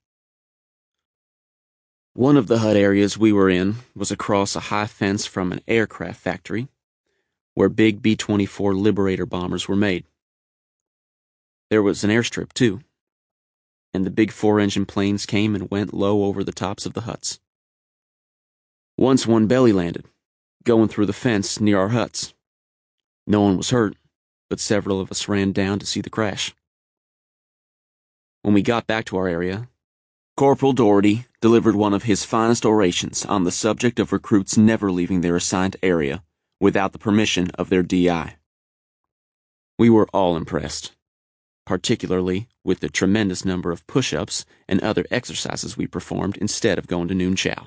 Speaker 4: One of the hut areas we were in was across a high fence from an aircraft factory, where big B-24 Liberator bombers were made. There was an airstrip, too, and the big 4-engine planes came and went low over the tops of the huts. Once one belly landed, going through the fence near our huts. No one was hurt, but several of us ran down to see the crash. When we got back to our area, Corporal Doherty delivered one of his finest orations on the subject of recruits never leaving their assigned area without the permission of their DI. We were all impressed, particularly with the tremendous number of push-ups and other exercises we performed instead of going to noon chow.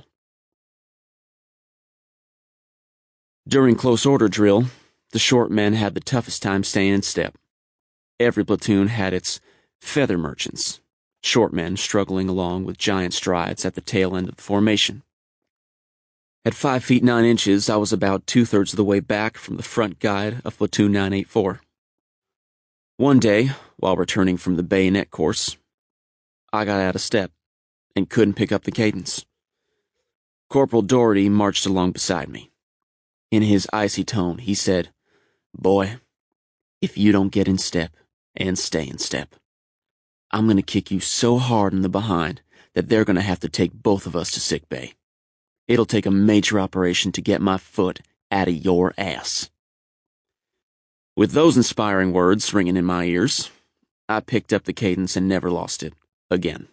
Speaker 4: During close order drill, the short men had the toughest time staying in step. Every platoon had its feather merchants, short men struggling along with giant strides at the tail end of the formation. At 5 feet 9 inches, I was about 2/3 of the way back from the front guide of Platoon 984. One day, while returning from the bayonet course, I got out of step and couldn't pick up the cadence. Corporal Doherty marched along beside me. In his icy tone, he said, "Boy, if you don't get in step and stay in step, I'm going to kick you so hard in the behind that they're going to have to take both of us to sick bay. It'll take a major operation to get my foot out of your ass." With those inspiring words ringing in my ears, I picked up the cadence and never lost it again.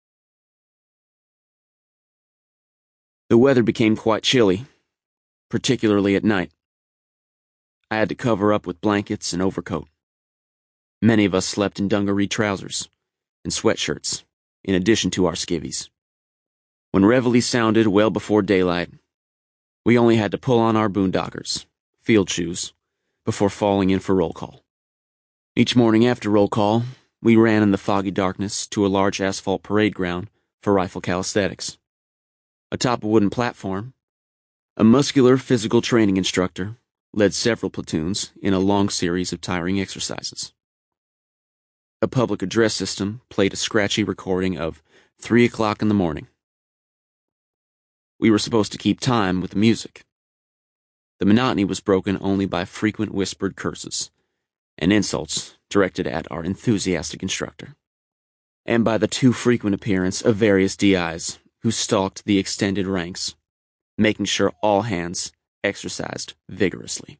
Speaker 4: The weather became quite chilly, particularly at night. I had to cover up with blankets and overcoat. Many of us slept in dungaree trousers and sweatshirts, in addition to our skivvies. When reveille sounded well before daylight, we only had to pull on our boondockers, field shoes, before falling in for roll call. Each morning after roll call, we ran in the foggy darkness to a large asphalt parade ground for rifle calisthenics. Atop a wooden platform, a muscular physical training instructor led several platoons in a long series of tiring exercises. A public address system played a scratchy recording of 3 o'clock in the morning. We were supposed to keep time with the music. The monotony was broken only by frequent whispered curses and insults directed at our enthusiastic instructor, and by the too frequent appearance of various DIs who stalked the extended ranks, making sure all hands exercised vigorously.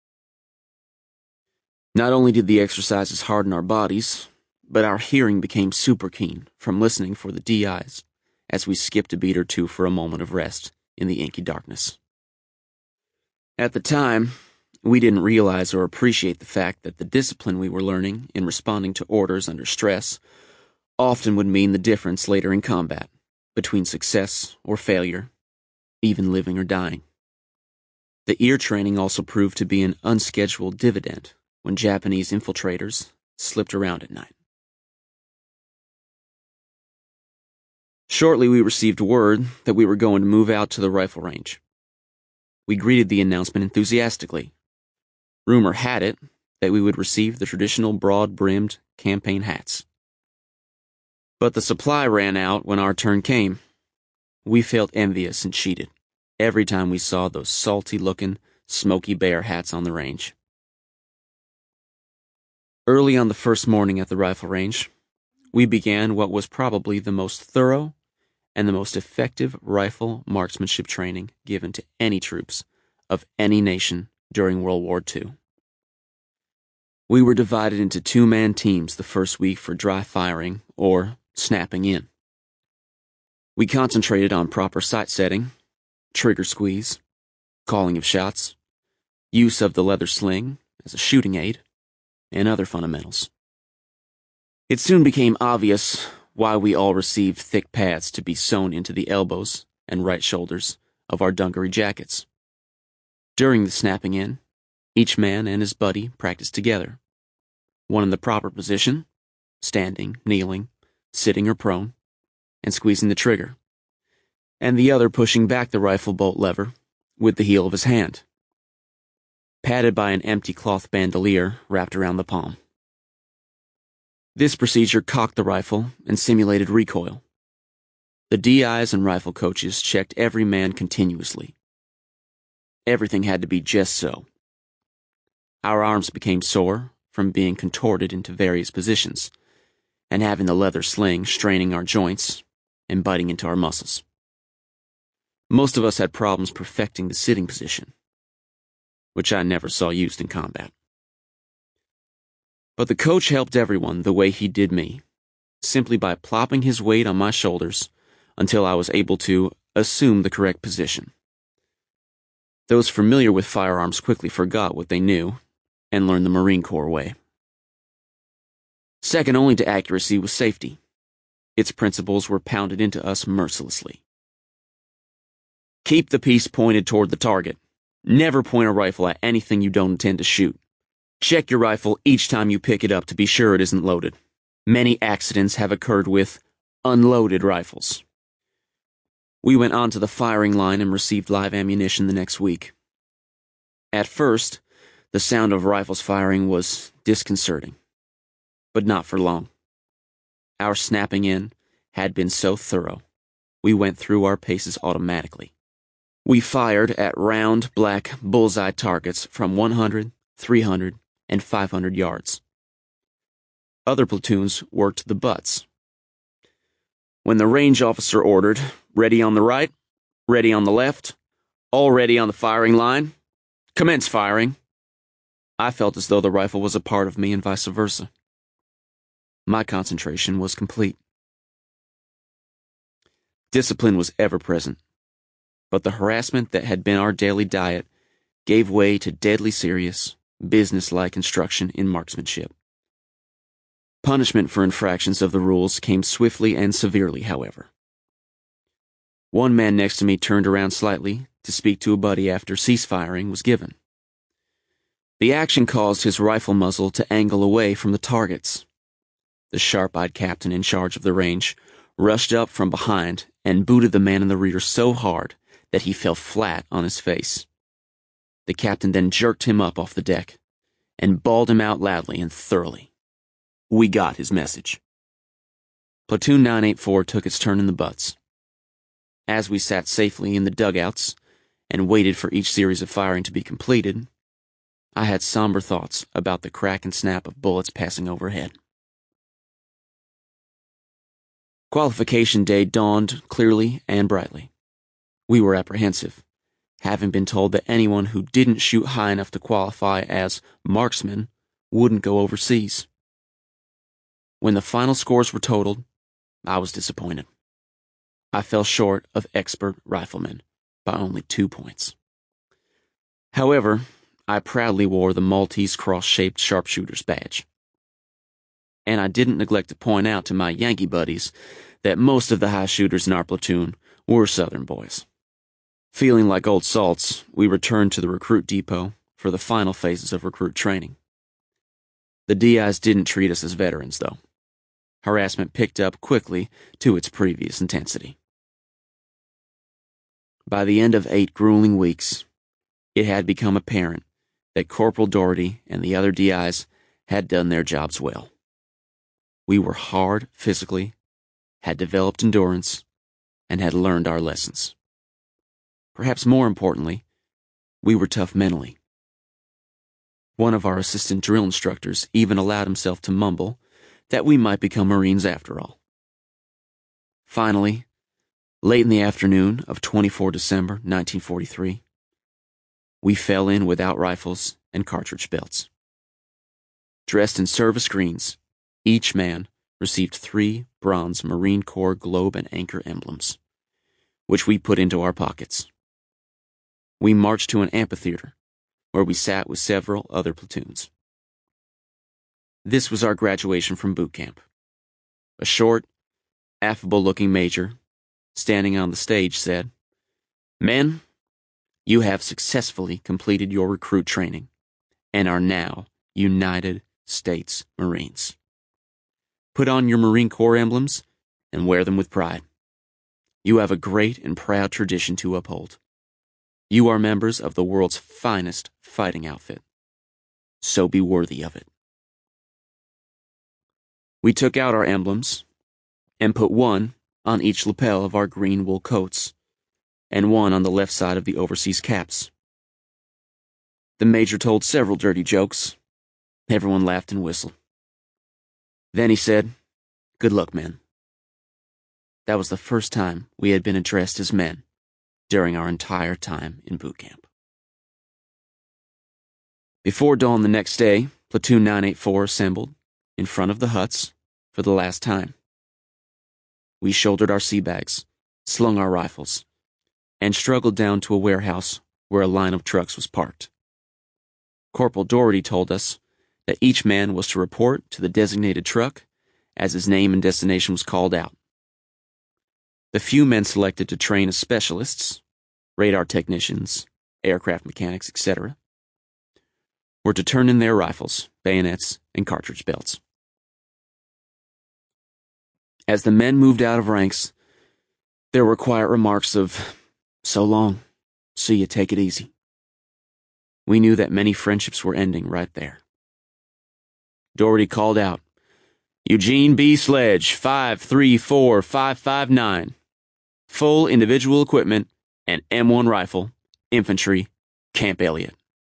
Speaker 4: Not only did the exercises harden our bodies, but our hearing became super keen from listening for the DIs as we skipped a beat or two for a moment of rest in the inky darkness. At the time, we didn't realize or appreciate the fact that the discipline we were learning in responding to orders under stress often would mean the difference later in combat between success or failure, even living or dying. The ear training also proved to be an unscheduled dividend when Japanese infiltrators slipped around at night. Shortly, we received word that we were going to move out to the rifle range. We greeted the announcement enthusiastically. Rumor had it that we would receive the traditional broad-brimmed campaign hats. But the supply ran out when our turn came. We felt envious and cheated every time we saw those salty-looking, Smokey Bear hats on the range. Early on the first morning at the rifle range, we began what was probably the most thorough and the most effective rifle marksmanship training given to any troops of any nation during World War II. We were divided into 2-man teams the first week for dry firing, or snapping in. We concentrated on proper sight setting, trigger squeeze, calling of shots, use of the leather sling as a shooting aid, and other fundamentals. It soon became obvious why we all received thick pads to be sewn into the elbows and right shoulders of our dungaree jackets. During the snapping in, each man and his buddy practiced together, one in the proper position, standing, kneeling, sitting or prone, and squeezing the trigger, and the other pushing back the rifle bolt lever with the heel of his hand, padded by an empty cloth bandolier wrapped around the palm. This procedure cocked the rifle and simulated recoil. The DIs and rifle coaches checked every man continuously. Everything had to be just so. Our arms became sore from being contorted into various positions, and having the leather sling straining our joints and biting into our muscles. Most of us had problems perfecting the sitting position, which I never saw used in combat. But the coach helped everyone the way he did me, simply by plopping his weight on my shoulders until I was able to assume the correct position. Those familiar with firearms quickly forgot what they knew and learned the Marine Corps way. Second only to accuracy was safety. Its principles were pounded into us mercilessly. Keep the piece pointed toward the target. Never point a rifle at anything you don't intend to shoot. Check your rifle each time you pick it up to be sure it isn't loaded. Many accidents have occurred with unloaded rifles. We went onto the firing line and received live ammunition the next week. At first, the sound of rifles firing was disconcerting, but not for long. Our snapping in had been so thorough, we went through our paces automatically. We fired at round, black, bullseye targets from 100, 300, and 500 yards. Other platoons worked the butts. When the range officer ordered, ready on the right, ready on the left, all ready on the firing line, commence firing, I felt as though the rifle was a part of me and vice versa. My concentration was complete. Discipline was ever present, but the harassment that had been our daily diet gave way to deadly serious, business-like instruction in marksmanship. Punishment for infractions of the rules came swiftly and severely, however. One man next to me turned around slightly to speak to a buddy after cease-firing was given. The action caused his rifle muzzle to angle away from the targets. The sharp-eyed captain in charge of the range rushed up from behind and booted the man in the rear so hard that he fell flat on his face. The captain then jerked him up off the deck and bawled him out loudly and thoroughly. We got his message. Platoon 984 took its turn in the butts. As we sat safely in the dugouts and waited for each series of firing to be completed, I had somber thoughts about the crack and snap of bullets passing overhead. Qualification day dawned clearly and brightly. We were apprehensive, having been told that anyone who didn't shoot high enough to qualify as marksman wouldn't go overseas. When the final scores were totaled, I was disappointed. I fell short of expert rifleman by only 2 points. However, I proudly wore the Maltese cross-shaped sharpshooter's badge. And I didn't neglect to point out to my Yankee buddies that most of the high shooters in our platoon were Southern boys. Feeling like old salts, we returned to the recruit depot for the final phases of recruit training. The DIs didn't treat us as veterans, though. Harassment picked up quickly to its previous intensity. By the end of 8 grueling weeks, it had become apparent that Corporal Doherty and the other DIs had done their jobs well. We were hard physically, had developed endurance, and had learned our lessons. Perhaps more importantly, we were tough mentally. One of our assistant drill instructors even allowed himself to mumble that we might become Marines after all. Finally, late in the afternoon of 24 December 1943, we fell in without rifles and cartridge belts. Dressed in service greens, each man received 3 bronze Marine Corps globe and anchor emblems, which we put into our pockets. We marched to an amphitheater, where we sat with several other platoons. This was our graduation from boot camp. A short, affable-looking major, standing on the stage, said, "Men, you have successfully completed your recruit training and are now United States Marines. Put on your Marine Corps emblems and wear them with pride. You have a great and proud tradition to uphold. You are members of the world's finest fighting outfit. So be worthy of it. We took out our emblems and put one on each lapel of our green wool coats and one on the left side of the overseas caps. The major told several dirty jokes. Everyone laughed and whistled. Then he said, "Good luck, men." That was the first time we had been addressed as men during our entire time in boot camp. Before dawn the next day, Platoon 984 assembled in front of the huts for the last time. We shouldered our sea bags, slung our rifles, and struggled down to a warehouse where a line of trucks was parked. Corporal Doherty told us that each man was to report to the designated truck as his name and destination was called out. The few men selected to train as specialists, radar technicians, aircraft mechanics, etc., were to turn in their rifles, bayonets, and cartridge belts. As the men moved out of ranks, there were quiet remarks of, "So long, see you, take it easy." We knew that many friendships were ending right there. Doherty called out, "Eugene B. Sledge, 534559. Full individual equipment and M1 rifle, infantry, Camp Elliott."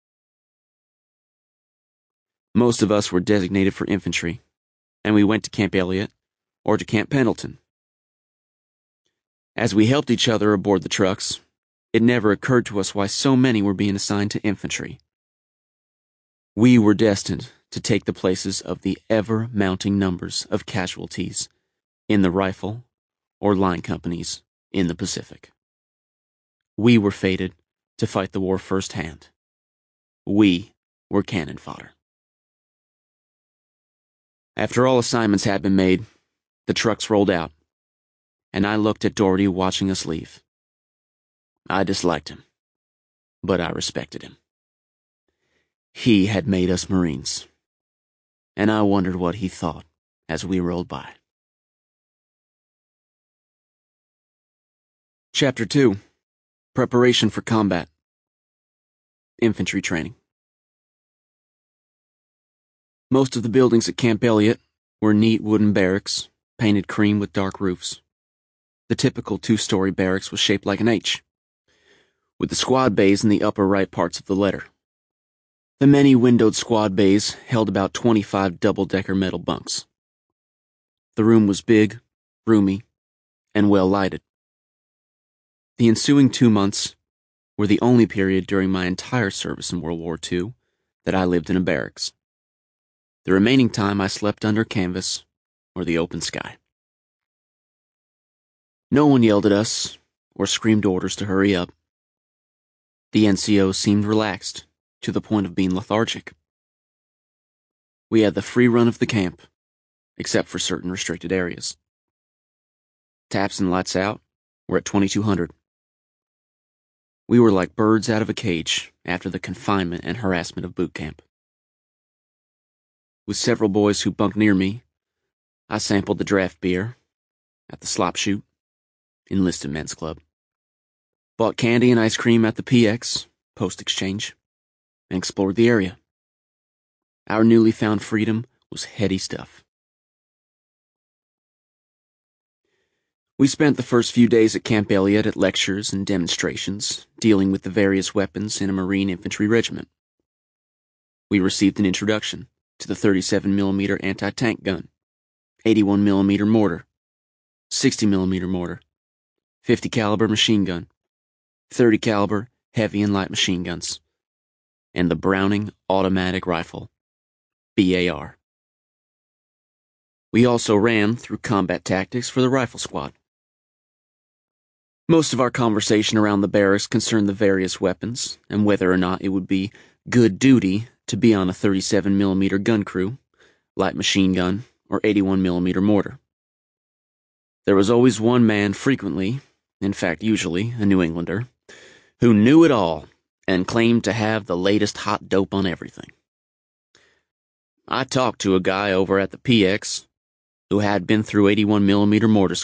Speaker 4: Most of us were designated for infantry, and we went to Camp Elliott or to Camp Pendleton. As we helped each other aboard the trucks, it never occurred to us why so many were being assigned to infantry. We were destined to take the places of the ever-mounting numbers of casualties in the rifle or line companies in the Pacific. We were fated to fight the war firsthand. We were cannon fodder. After all assignments had been made, the trucks rolled out, and I looked at Doherty watching us leave. I disliked him, but I respected him. He had made us Marines, and I wondered what he thought as we rolled by. Chapter 2. Preparation for Combat. Infantry Training. Most of the buildings at Camp Elliott were neat wooden barracks, painted cream with dark roofs. The typical two-story barracks was shaped like an H, with the squad bays in the upper right parts of the letter. The many windowed squad bays held about 25 double-decker metal bunks. The room was big, roomy, and well lighted. The ensuing 2 months were the only period during my entire service in World War II that I lived in a barracks. The remaining time I slept under canvas or the open sky. No one yelled at us or screamed orders to hurry up. The NCO seemed relaxed to the point of being lethargic. We had the free run of the camp, except for certain restricted areas. Taps and lights out were at 2200. We were like birds out of a cage after the confinement and harassment of boot camp. With several boys who bunked near me, I sampled the draft beer at the Slop Shoot, enlisted men's club, bought candy and ice cream at the PX, Post Exchange, and explored the area. Our newly found freedom was heady stuff. We spent the first few days at Camp Elliott at lectures and demonstrations, dealing with the various weapons in a Marine infantry regiment. We received an introduction to the 37mm anti-tank gun, 81mm mortar, 60mm mortar, 50 caliber machine gun, 30 caliber heavy and light machine guns, and the Browning automatic rifle, BAR. We also ran through combat tactics for the rifle squad. Most of our conversation around the barracks concerned the various weapons and whether or not it would be good duty to be on a 37mm gun crew, light machine gun, or 81mm mortar. There was always one man frequently, in fact usually a New Englander, who knew it all and claimed to have the latest hot dope on everything. I talked to a guy over at the PX who had been through 81mm mortar